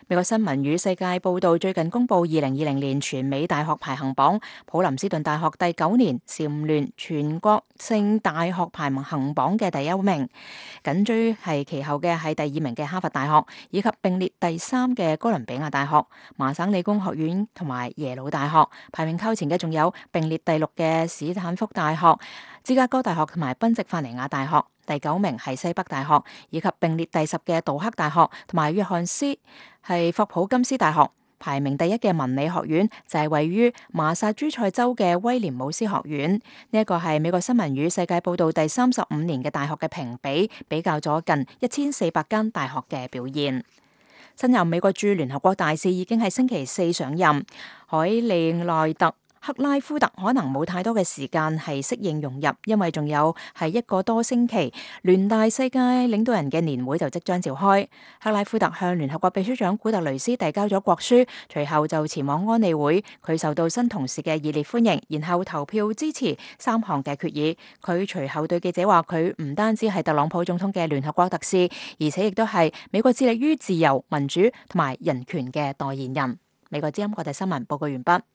Speaker 3: 美國新聞與世界報導最近公布二零二零年全美大學排行榜，普林斯頓大學第九年蟬聯全國性大學排行榜嘅第一名，緊追係其後嘅係第二名嘅哈佛大學，以及並列第三嘅哥倫比亞大學、麻省理工學院同埋耶魯大學。排名靠前嘅仲有並列第六嘅史坦福大學、芝加哥大學同埋賓夕法尼亞大學。第九名係西北大學，以及並列第十嘅杜克大學同埋約翰斯係霍普金斯大學。排名第一嘅文理學院就係位於麻薩諸塞州嘅威廉姆斯學院。呢一個係美國新聞與世界報導第三十五年嘅大學嘅評比，比較咗近一千四百間大學嘅表現。新任美國駐聯合國大使已經係星期四上任，海利內特克拉夫特可能冇太多嘅時間係適應融入，因為仲有係一個多星期，聯大世界領導人嘅年會就即將召開。克拉夫特向聯合國秘書長古特雷斯遞交咗國書，隨後就前往安理會。佢受到新同事嘅熱烈歡迎，然後投票支持三項嘅決議。佢隨後對記者話：佢唔單止係特朗普總統嘅聯合國特使，而且亦都係美國致力於自由、民主同埋人權嘅代言人。美國之音國際新聞報告完畢。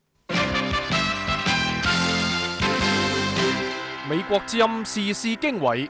Speaker 2: 美國之音時事經緯，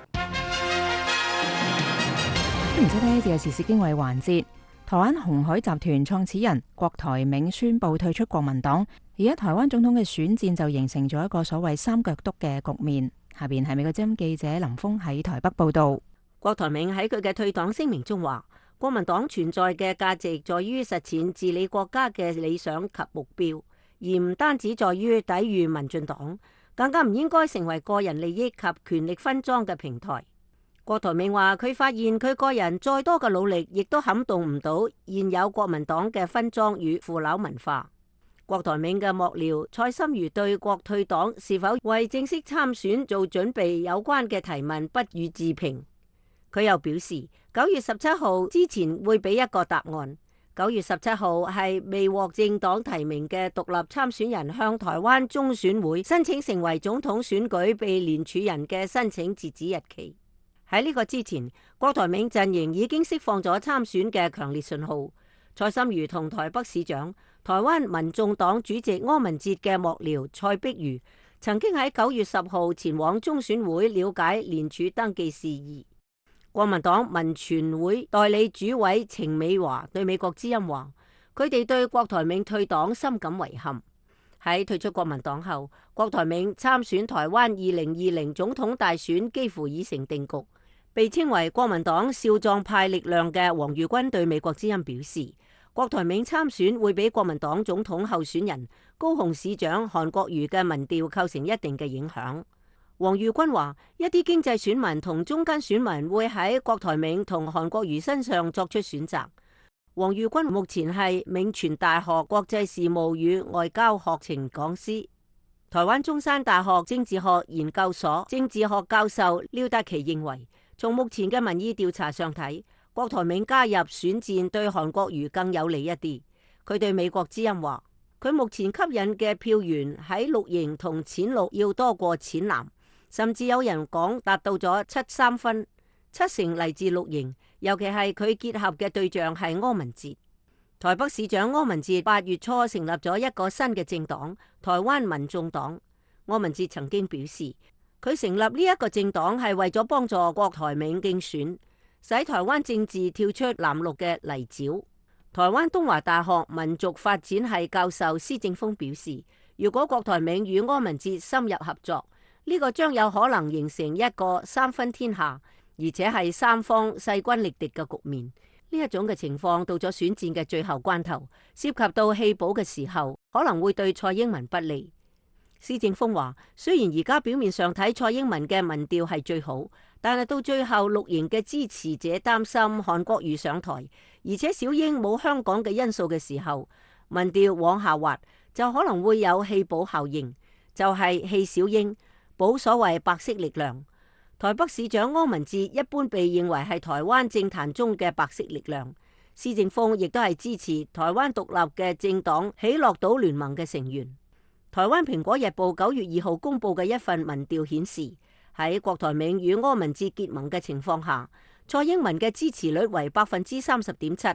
Speaker 3: 歡迎收聽呢節嘅時事經緯環節。台灣鴻海集團創始人郭台銘宣布退出國民黨，而家台灣總統嘅選戰就形成咗一個所謂三腳督嘅局面。下邊係美國之音記者林峰喺台北報道。
Speaker 9: 郭台銘喺佢嘅退黨聲明中話：國民黨存在嘅價值在於實踐治理國家嘅理想及目標，而唔單止在於抵禦民進黨。更加唔應該成為個人利益及權力分贓嘅平台。郭台銘話：佢發現佢個人再多嘅努力，亦都撼動唔到現有國民黨嘅分贓與腐朽文化。郭台銘嘅幕僚蔡心如對郭退黨是否為正式參選做準備有關嘅提問不予置評。佢又表示，九月十七號之前會俾一個答案。九月十七號係未獲政黨提名嘅獨立參選人向台灣中選會申請成為總統選舉被連署人嘅申請截止日期。喺呢個之前，郭台銘陣營已經釋放咗參選嘅強烈信號。蔡心如同台北市長、台灣民眾黨主席柯文哲嘅幕僚蔡碧如曾經喺九月十號前往中選會了解連署登記事宜。國民黨民權會代理主委程美華對美國之音話：佢哋對郭台銘退黨深感遺憾。喺退出國民黨後，郭台銘參選台灣二零二零總統大選幾乎已成定局。被稱為國民黨少壯派力量嘅黃裕君對美國之音表示：郭台銘參選會俾國民黨總統候選人高雄市長韓國瑜嘅民調構成一定嘅影響。黃裕君話：一啲經濟選民同中間選民會喺郭台銘同韓國瑜身上作出選擇。黃裕君目前係銘傳大學國際事務與外交學程講師。台灣中山大學政治學研究所政治學教授廖達奇認為，從目前嘅民意調查上睇，郭台銘加入選戰對韓國瑜更有利一啲。佢對美國之音話：佢目前吸引嘅票源喺綠營同淺綠要多過淺藍。甚至有人講達到咗七三分，七成嚟自綠營，尤其係佢結合嘅對象係柯文哲。台北市長柯文哲八月初成立咗一個新嘅政黨台灣民眾黨。柯文哲曾經表示，佢成立呢一個政黨係為咗幫助郭台銘競選，使台灣政治跳出藍綠嘅泥沼。台灣東華大學民族發展系教授施正峰表示，如果郭台銘與柯文哲深入合作，呢個將有可能形成一個三分天下，而且係三方勢均力敵嘅局面。呢一種嘅情況到咗選戰嘅最後關頭，涉及到棄保嘅時候，可能會對蔡英文不利。施正峰話：雖然而家表面上睇蔡英文嘅民調係最好，但係到最後綠營嘅支持者擔心韓國瑜上台，而且小英冇香港嘅因素嘅時候，民調往下滑，就可能會有棄保效應，就係棄小英，保所謂白色力量。台北市長柯文哲一般被認為係台灣政壇中嘅白色力量。施正峰亦都係支持台灣獨立嘅政黨喜樂島聯盟嘅成員。台灣蘋果日報九月二號公布嘅一份民調顯示，喺郭台銘與柯文哲結盟嘅情況下，蔡英文嘅支持率為百分之三十點七，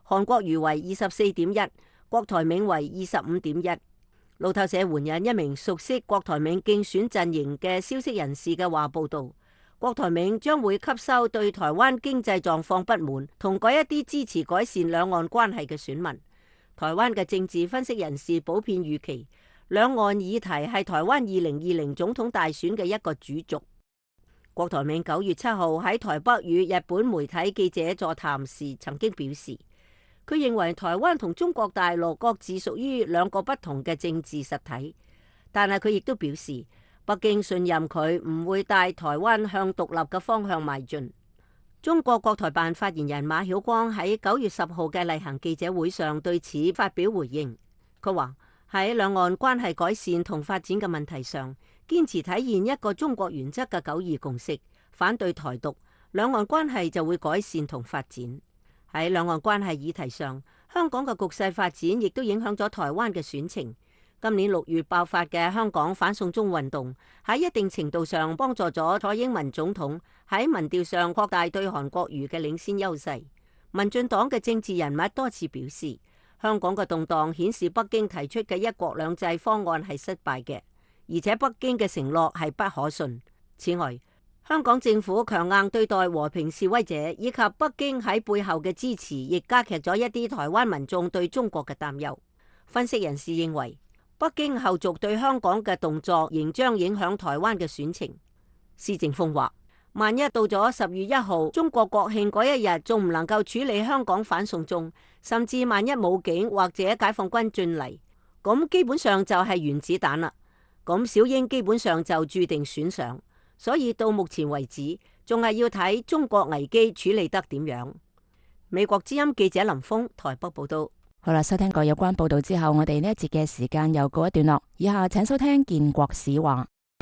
Speaker 9: 韓國瑜為二十四點一，郭台銘為二十五點一。路透社援引一名熟悉郭台銘競選陣營嘅消息人士嘅話報道，郭台銘將會吸收對台灣經濟狀況不滿同嗰一啲支持改善兩岸關係嘅選民。台灣嘅政治分析人士普遍預期，兩岸議題係台灣二零二零總統大選嘅一個主軸。郭台銘九月七號喺台北與日本媒體記者座談時曾經表示，佢認為台灣同中國大陸各自屬於兩個不同嘅政治實體，但係佢亦都表示，北京信任佢唔會帶台灣向獨立嘅方向邁進。中國國台辦發言人馬曉光喺九月十號嘅例行記者會上對此發表回應，佢話喺兩岸關係改善同發展嘅問題上，堅持體現一個中國原則嘅九二共識，反對台獨，兩岸關係就會改善同發展。喺兩岸關係議題上，香港嘅局勢發展亦都影響咗台灣嘅選情。今年六月爆發嘅香港反送中運動，喺一定程度上幫助咗蔡英文總統喺民調上擴大對韓國瑜嘅領先優勢。民進黨嘅政治人物多次表示，香港嘅動盪顯示北京提出嘅一國兩制方案係失敗嘅，而且北京嘅承諾係不可信。此外，香港政府強硬對待和平示威者，以及北京喺背後嘅支持，亦加劇咗一啲台灣民眾對中國嘅擔憂。分析人士認為，北京後續對香港嘅動作仍將影響台灣嘅選情。施正豐話，萬一到咗十月一號中國國慶嗰一日，仲唔能夠處理香港反送中，甚至萬一武警或者解放軍進嚟，咁基本上就係原子彈啦。咁小英基本上就注定選上，所以到目前為止，仲係要睇中國危機處理得點樣。美國之音記者林峰台北報道。
Speaker 3: 好啦，收聽過有關報道之後，我哋呢一節嘅時間又告一段落。以下請收聽建國史話。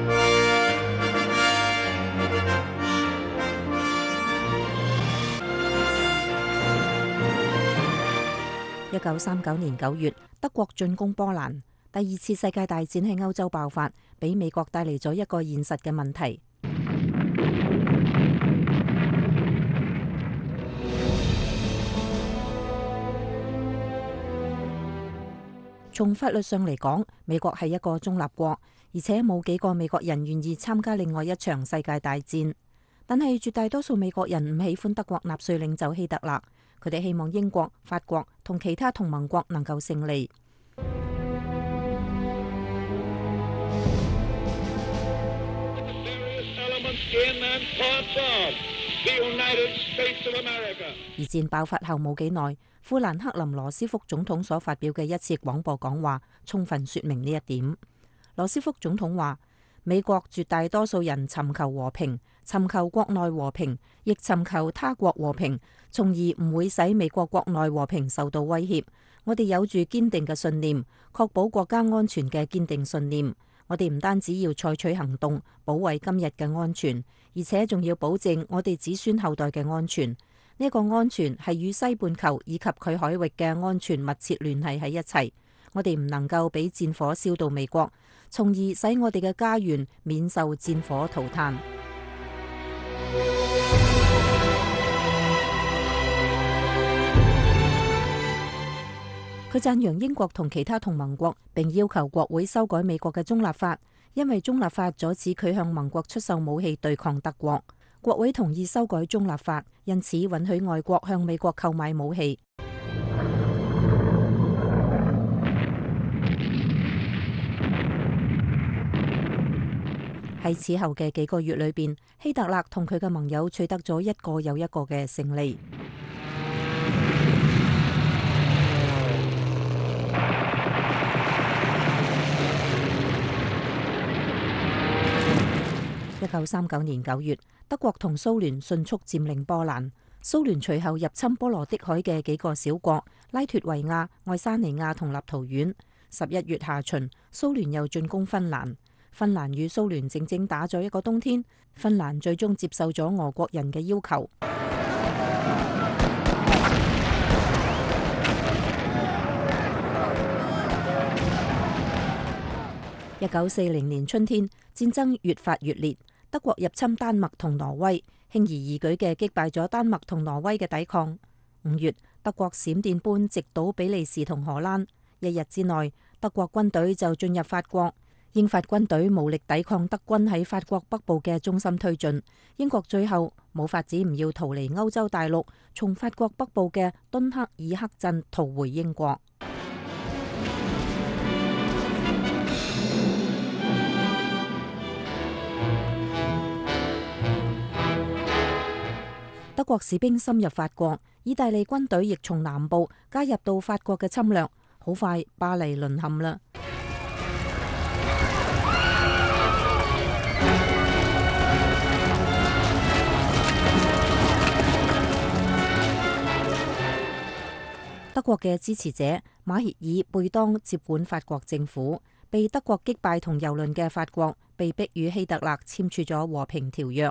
Speaker 8: 一九三九年九月，德國進攻波蘭，第二次世界大戰喺歐洲爆發，俾美國帶嚟咗一個現實嘅問題。從法律上嚟講，美國係一個中立國，而且冇幾個美國人願意參加另外一場世界大戰。但係絕大多數美國人唔喜歡德國納粹領袖希特勒，佢哋希望英國、法國同其他同盟國能夠勝利。二戰爆發後冇幾耐，富蘭克林羅斯福總統所發表嘅一次廣播講話，充分說明呢一點。羅斯福總統話：美國絕大多數人尋求和平，尋求國內和平，亦尋求他國和平，從而唔會使美國國內和平受到威脅。我哋有住堅定嘅信念，確保國家安全嘅堅定信念。我哋唔單止要採取行動保衛今日嘅安全，而且仲要保證我哋子孫後代嘅安全。呢個安全係與西半球以及佢海域嘅安全密切聯繫喺一齊。我哋唔能夠俾戰火燒到美國，從而使我哋嘅家園免受戰火塗炭。佢讚揚英國同其他同盟國，並要求國會修改美國嘅中立法，因為中立法阻止佢向盟國出售武器對抗德國。國會同意修改中立法，因此允許外國向美國購買武器。喺此後嘅幾個月裏邊，希特勒同佢嘅盟友取得咗一個又一個嘅勝利。一九三九年九月，德國同蘇聯迅速佔領波蘭，蘇聯隨後入侵波羅的海嘅幾個小國拉脫維亞、愛沙尼亞同立陶宛。十一月下旬，蘇聯又進攻芬蘭，芬蘭與蘇聯整整打咗一個冬天。芬蘭最終接受咗俄國人嘅要求。一九四零年春天，戰爭越發越烈，德國入侵丹麥同挪威，輕而易舉嘅擊敗咗丹麥同挪威嘅抵抗。五月， 德國閃電般直搗比利時同荷蘭。一日之內，德國軍隊就進入法國，英法軍隊無力抵抗德軍喺法國北部嘅中心推進。英國最後冇法子唔要逃離歐洲大陸，從法國北部嘅敦克爾克鎮逃回英國。德國士兵深入法國，意大利軍隊亦從南部加入到法國嘅侵略。好快，巴黎淪陷啦！德國嘅支持者馬歇爾貝當接管法國政府，被德國擊敗同蹂躪嘅法國被迫與希特勒簽署咗和平條約。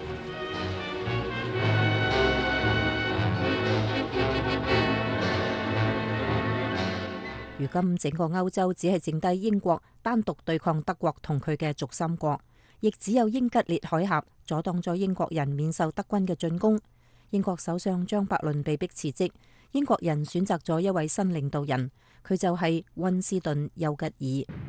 Speaker 8: 如今整個歐洲只係剩低英國單獨對抗德國同佢嘅軸心國，亦只有英吉列海峽阻擋咗英國人免受德軍嘅進攻。英國首相張伯倫被迫辭職，英國人選擇咗一位新領導人，佢就係溫斯頓丘吉爾。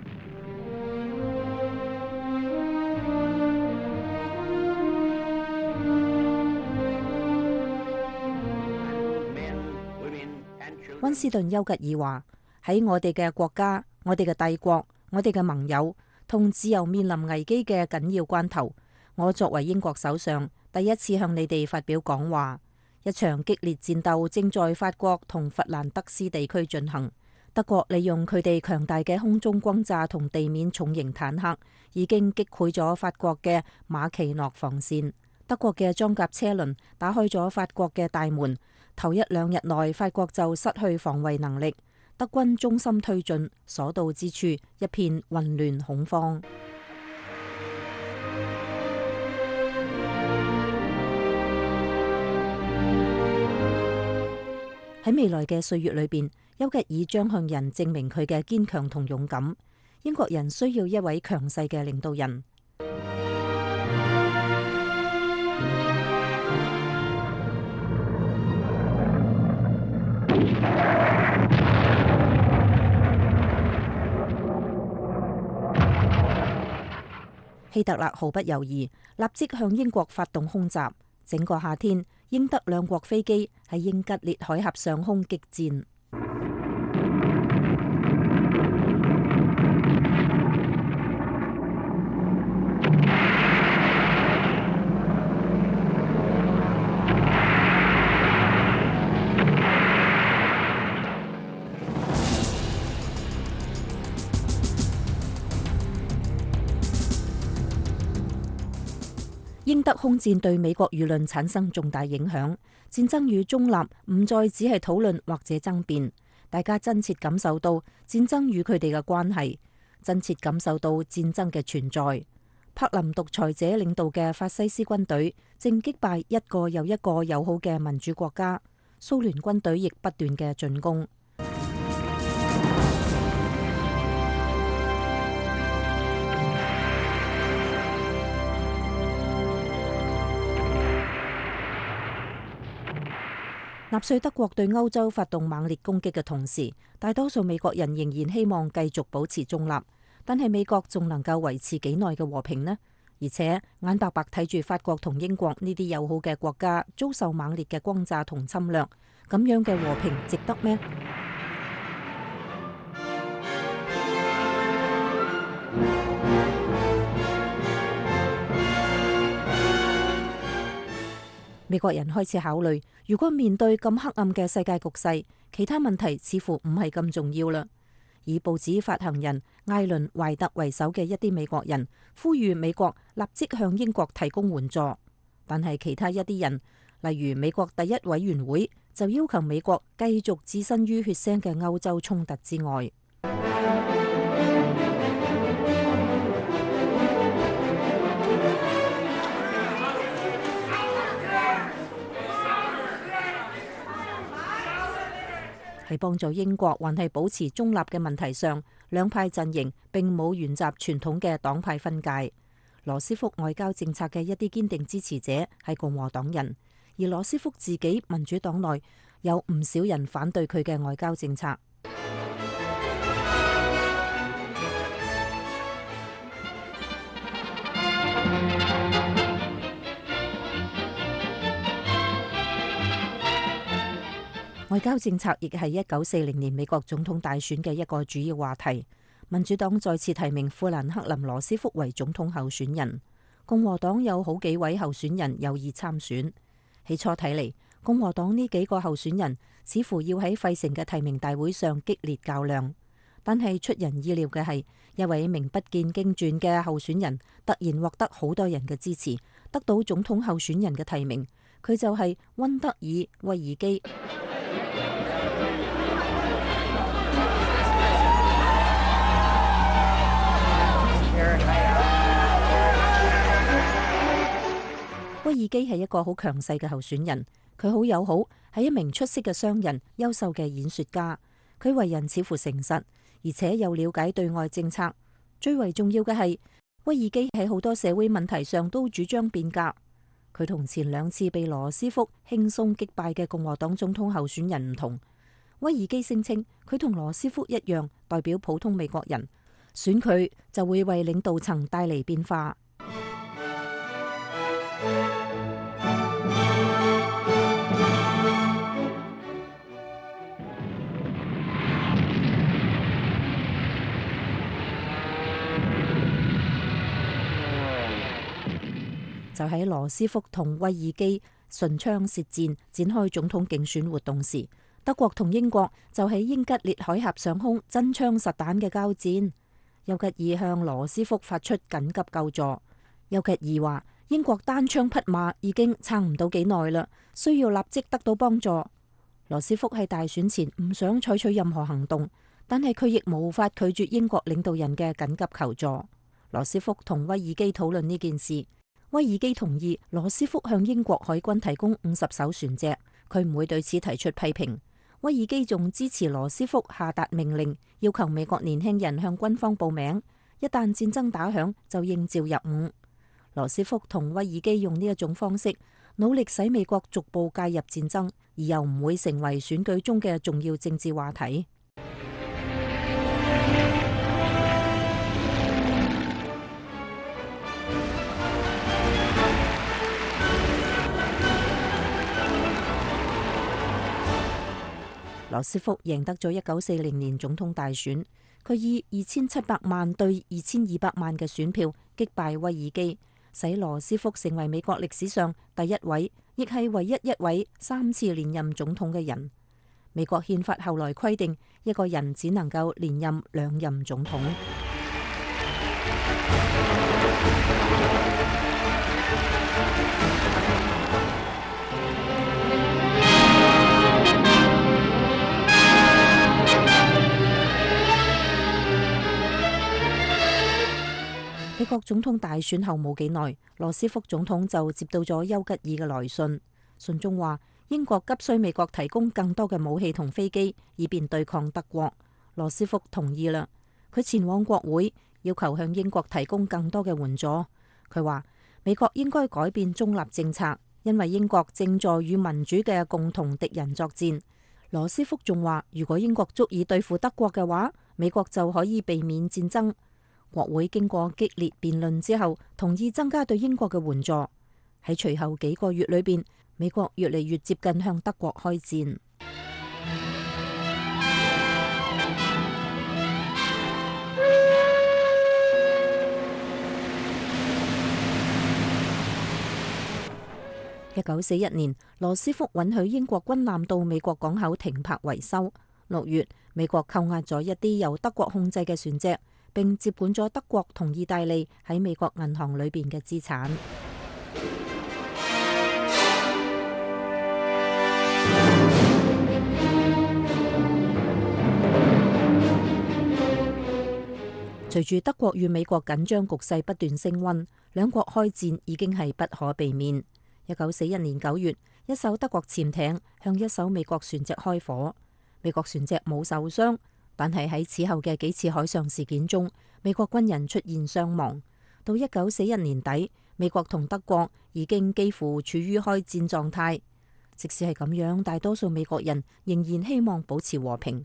Speaker 8: 溫斯頓丘吉爾話：喺我哋嘅國家、我哋嘅帝國、我哋嘅盟友同自由面臨危機嘅緊要關頭，我作為英國首相，第一次向你哋發表講話。一場激烈戰鬥正在法國同弗蘭德斯地區進行。德國利用佢哋強大嘅空中轟炸同地面重型坦克，已經擊潰咗法國嘅馬奇諾防線。德國嘅裝甲車輪打開咗法國嘅大門，頭一兩日內，法國就失去防衛能力。德軍中心推進，所到之處一片混亂恐慌。喺未來嘅歲月裏邊，丘吉爾將向人證明佢嘅堅強同勇敢。英國人需要一位強勢嘅領導人。希特勒毫不猶豫，立即向英國發動空襲。整個夏天，英德兩國飛機喺英吉列海峽上空激戰。英德空戰對美國輿論產生重大影響，戰爭與中立唔再只係討論或者爭辯，大家真切感受到戰爭與佢哋嘅關係，真切感受到戰爭嘅存在。柏林獨裁者領導嘅法西斯軍隊正擊敗一個又一個友好嘅民主國家，蘇聯軍隊亦不斷嘅進攻。納粹德國對歐洲發動猛烈攻擊嘅同時，大多數美國人仍然希望繼續保持中立。但係美國仲能夠維持幾耐嘅和平呢？而且眼白白睇住法國同英國呢啲友好嘅國家遭受猛烈嘅轟炸同侵略，咁樣嘅和平值得咩？美國人開始考慮，如果面對咁黑暗嘅世界局勢，其他問題似乎唔係咁重要啦。以報紙發行人艾倫懷特為首嘅一啲美國人呼籲美國立即向英國提供援助，但係其他一啲人，例如美國第一委員會，就要求美國繼續置身於血腥嘅歐洲衝突之外。喺幫助英國還係保持中立嘅問題上，兩派陣營並冇沿襲傳統嘅黨派分界。羅斯福外交政策嘅一啲堅定支持者係共和黨人，而羅斯福自己民主黨內有唔少人反對佢嘅外交政策。外交政策亦係一九四零年美國總統大選嘅一個主要話題。民主黨再次提名富蘭克林羅斯福為總統候選人，共和黨有好幾位候選人有意參選。起初睇嚟，共和黨呢幾個候選人似乎要喺費城嘅提名大會上激烈較量，但係出人意料嘅係，一位名不見經傳嘅候選人突然獲得好多人嘅支持，得到總統候選人嘅提名。佢就係溫德爾·威爾基。威爾基係一個好強勢嘅候選人，佢好友好，係一名出色嘅商人，優秀嘅演說家。佢為人似乎誠實，而且又了解對外政策。最為重要嘅係，威爾基喺好多社會問題上都主張變革。佢同前兩次被羅斯福輕鬆擊敗嘅共和黨總統候選人唔同。威爾基聲稱佢同羅斯福一樣代表普通美國人，選佢就會為領導層帶嚟變化。就喺羅斯福同威爾基唇槍舌戰展開總統競選活動時，德國同英國就喺英吉利海峽上空真槍實彈嘅交戰。丘吉爾向羅斯福發出緊急救助。丘吉爾話：英國單槍匹馬已經撐唔到幾耐啦，需要立即得到幫助。羅斯福喺大選前唔想採取任何行動，但係佢亦無法拒絕英國領導人嘅緊急求助。羅斯福同威爾基討論呢件事。威爾基同意羅斯福向英國海軍提供五十艘船隻，佢唔會對此提出批評。威爾基仲支持羅斯福下達命令，要求美國年輕人向軍方報名，一旦戰爭打響就應召入伍。羅斯福同威爾基用呢一種方式，努力使美國逐步介入戰爭，而又唔會成為選舉中嘅重要政治話題。羅斯福贏得咗一九四零年總統大選，佢以二千七百萬對二千二百萬嘅選票擊敗威爾基，使羅斯福成為美國歷史上第一位，亦係唯一一位三次連任總統嘅人。美國憲法後來規定，一個人只能夠連任兩任總統。美國總統大選後冇幾耐，羅斯福總統就接到咗丘吉爾嘅來信，信中話英國急需美國提供更多嘅武器同飛機，以便對抗德國。羅斯福同意啦，佢前往國會，要求向英國提供更多嘅援助。佢話美國應該改變中立政策，因為英國正在與民主嘅共同敵人作戰。羅斯福仲話，如果英國足以對付德國嘅話，美國就可以避免戰爭。國會經過激烈辯論之後，同意增加對英國嘅援助。喺隨後幾個月裏邊，美國越嚟越接近向德國開戰。一九四一年，羅斯福允許英國軍艦到美國港口停泊維修。六月，美國扣押咗一啲由德國控制嘅船隻，並接管咗德國同意大利喺美國銀行裏邊嘅資產。隨住德國與美國緊張局勢不斷升溫，兩國開戰已經係不可避免。一九四一年九月，一艘德國潛艇向一艘美國船隻開火，美國船隻冇受傷。但係喺此後嘅幾次海上事件中，美國軍人出現傷亡。到一九四一年底，美國同德國已經幾乎處於開戰狀態。 即使係咁樣，大多數美國人仍然希望保持和平。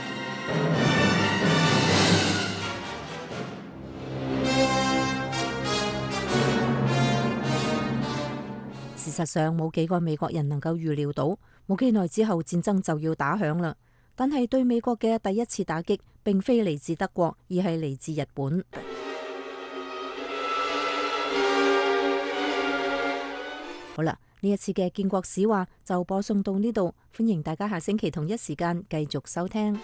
Speaker 8: 事實上，冇幾個美國人能夠預料到，冇幾耐之後戰爭就要打響啦。但係對美國嘅第一次打擊，並非嚟自德國，而係嚟自日本。好啦，呢一次嘅建國史話就播送到呢度，歡迎大家下星期同一時間繼續收聽。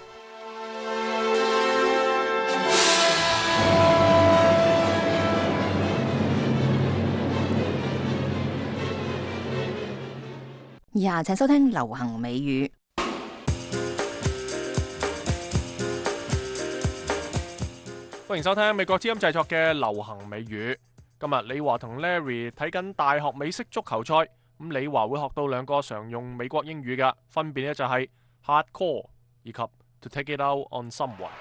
Speaker 3: 以下請收聽流行美語。
Speaker 2: 歡迎收聽美國之音製作嘅流行美語。今日李華同 Larry 睇緊大學美式足球賽，咁李華會學到兩個常用美國英語嘅，分別呢就係 hardcore 以及 to take it out on someone。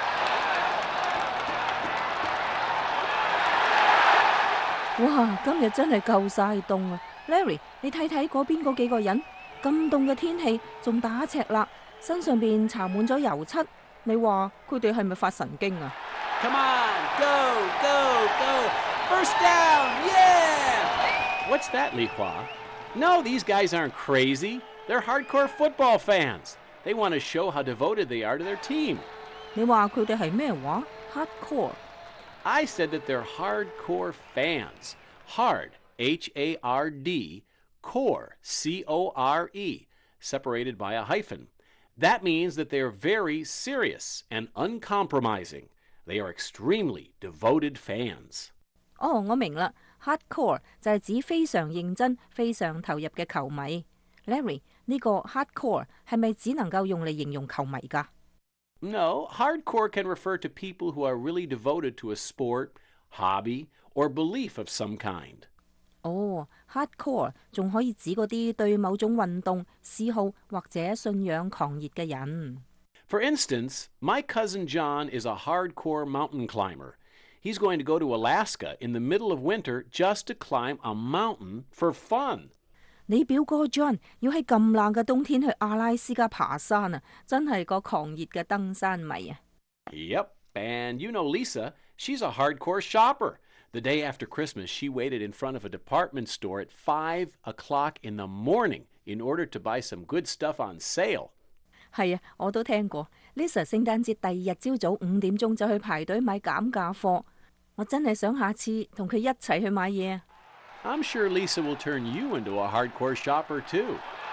Speaker 8: 哇！今日真係夠晒凍啊 ！Larry， 你睇睇嗰邊嗰幾個人，咁凍嘅天氣仲打赤啦，身上邊搽滿咗油漆，你話佢哋係咪發神經啊
Speaker 10: ？Come on, go, go, go! First down, yeah! What's that, Li Hua? No, these guys aren't crazy. They're hardcore football fans. They want to show how devoted they are to their team.
Speaker 8: 你話佢哋係咩話 ？Hardcore。
Speaker 10: I said that they're hardcore fans. Hard, H A R D, core, C O R E, separated by a hyphen. That means that they're very serious and uncompromising. They are extremely devoted fans.
Speaker 8: 哦，我明啦 ，hardcore 就係指非常認真、非常投入嘅球迷。Larry， 呢個 hardcore 係咪只能夠用嚟形容球迷㗎？
Speaker 10: No, hardcore can refer to people who are really devoted to a sport, hobby, or belief of some kind.
Speaker 8: 哦 ，hardcore 仲可以指嗰啲對某種運動、嗜好或者信仰狂熱嘅人。
Speaker 10: For instance, my cousin John is a hardcore mountain climber. He's going to go to Alaska in the middle of winter just to climb a mountain for fun.
Speaker 8: 你表哥 John 要喺咁冷嘅冬天去阿拉斯加爬山啊，真係個狂熱嘅登山迷啊！
Speaker 10: Yep, and you know Lisa, she's a hardcore shopper. The day after Christmas, she waited in front of a department store at five o'clock in the morning in order to buy some good stuff on sale.
Speaker 8: 係啊，我都聽過。Lisa 聖誕節第二日朝早五點鐘就去排隊買減價貨，我真係想下次同佢一齊去買嘢啊！
Speaker 10: I'm sure Lisa will turn you into a hardcore shopper too.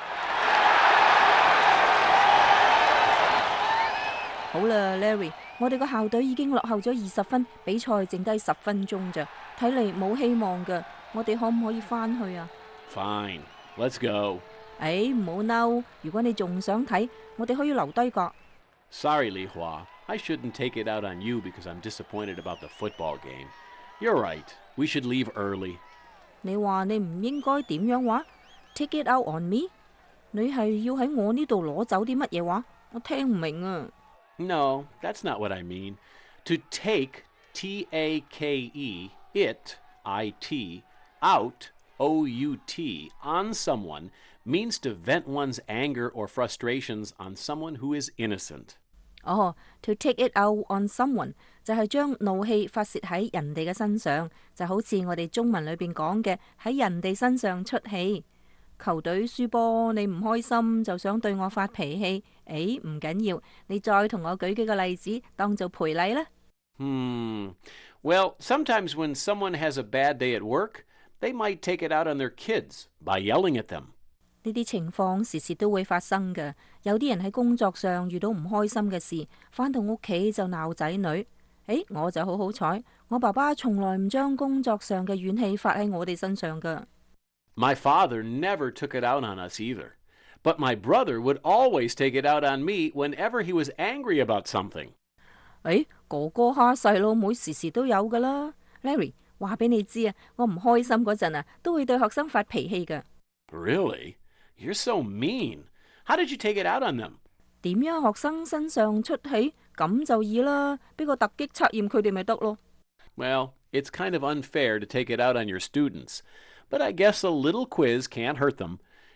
Speaker 8: 好啦 ，Larry， 我哋個校隊已經落後咗二十分，比賽剩低十分鐘咋，睇嚟冇希望㗎。我哋可唔可以返去啊
Speaker 10: ？Fine, let's go.
Speaker 8: 誒，唔好嬲，如果你仲想睇，我哋可以留低㗎。
Speaker 10: Sorry, Li Hua, I shouldn't take it out on you because I'm disappointed about the football game. You're right, we should leave early.
Speaker 8: 你話你唔應該點樣話 ？Take it out on me？ 你係要喺我呢度攞走啲乜嘢話？我聽唔明啊。
Speaker 10: No, that's not what I mean. To take, T A K E, it, I T, out, O U T, on someone means to vent one's anger or frustrations on someone who is innocent.
Speaker 8: 哦、oh, to take it out on someone 就係將怒氣發洩喺人哋嘅身上，就好似我哋中文裏邊講嘅喺人哋身上出氣。球隊輸波，你唔開心就想對我發脾氣，誒唔緊要，你再同我舉幾個例子當做賠禮啦。
Speaker 10: Hmm. Well, sometimes when someone has a bad day at work, they might take it out on their kids by yelling at them.
Speaker 8: 呢啲情況時時都會發生嘅，有啲人喺工作上遇到唔開心嘅事，返到屋企就鬧仔女。誒，我就好好彩，我爸爸從來唔將工作上嘅怨氣發喺我哋身上㗎。
Speaker 10: My father never took it out on us either, but my brother would always take it out on me whenever he was angry about something.
Speaker 8: 誒，哥哥蝦細佬妹時時都有㗎啦。Larry，話俾你知啊，我唔開心嗰陣啊，都會對學生發脾氣㗎。
Speaker 10: Really? You're so mean. How did you take it out on them?
Speaker 8: 點樣學生身上出氣，咁就易啦，俾個突擊測驗佢哋咪得咯。
Speaker 10: Well, it's kind of unfair to take it out on your students, but I guess a little quiz can't hurt them.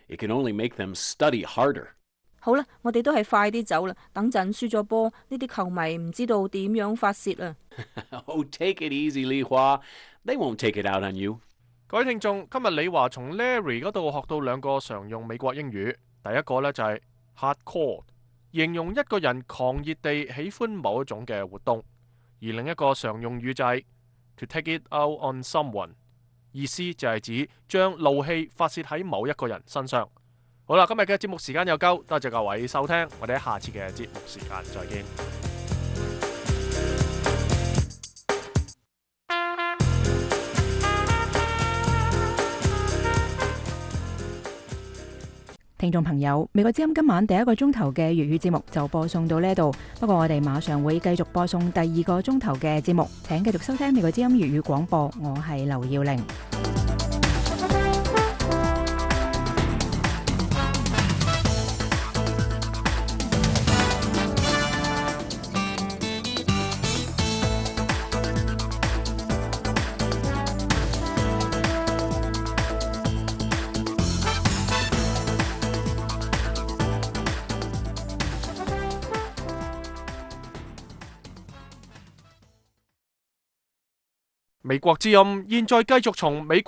Speaker 10: It can only make them study harder.
Speaker 8: 好啦，我哋都係快啲走啦，等陣輸咗波，呢啲球迷唔知道點樣發泄啊！
Speaker 10: Oh, take it easy, Li Hua. They won't take it out on you.
Speaker 2: 各位聽眾，今日李華從 Larry 嗰度學到兩個常用美國英語。第一個呢就係 hardcore， 形容一個人狂熱地喜歡某一種嘅活動；而另一個常用語就係 to take it out on someone， 意思就係指將怒氣發泄喺某一個人身上。好啦，今日嘅節目時間又夠，多謝各位收聽，我哋喺下次嘅節目時間再見。
Speaker 3: 聽眾朋友，美國之音今晚第一個鐘頭嘅粵語節目就播送到呢度，不過我哋馬上會繼續播送第二個鐘頭嘅節目，請繼續收聽美國之音粵語廣播，我係劉耀玲。
Speaker 2: 美國之音現在繼續從美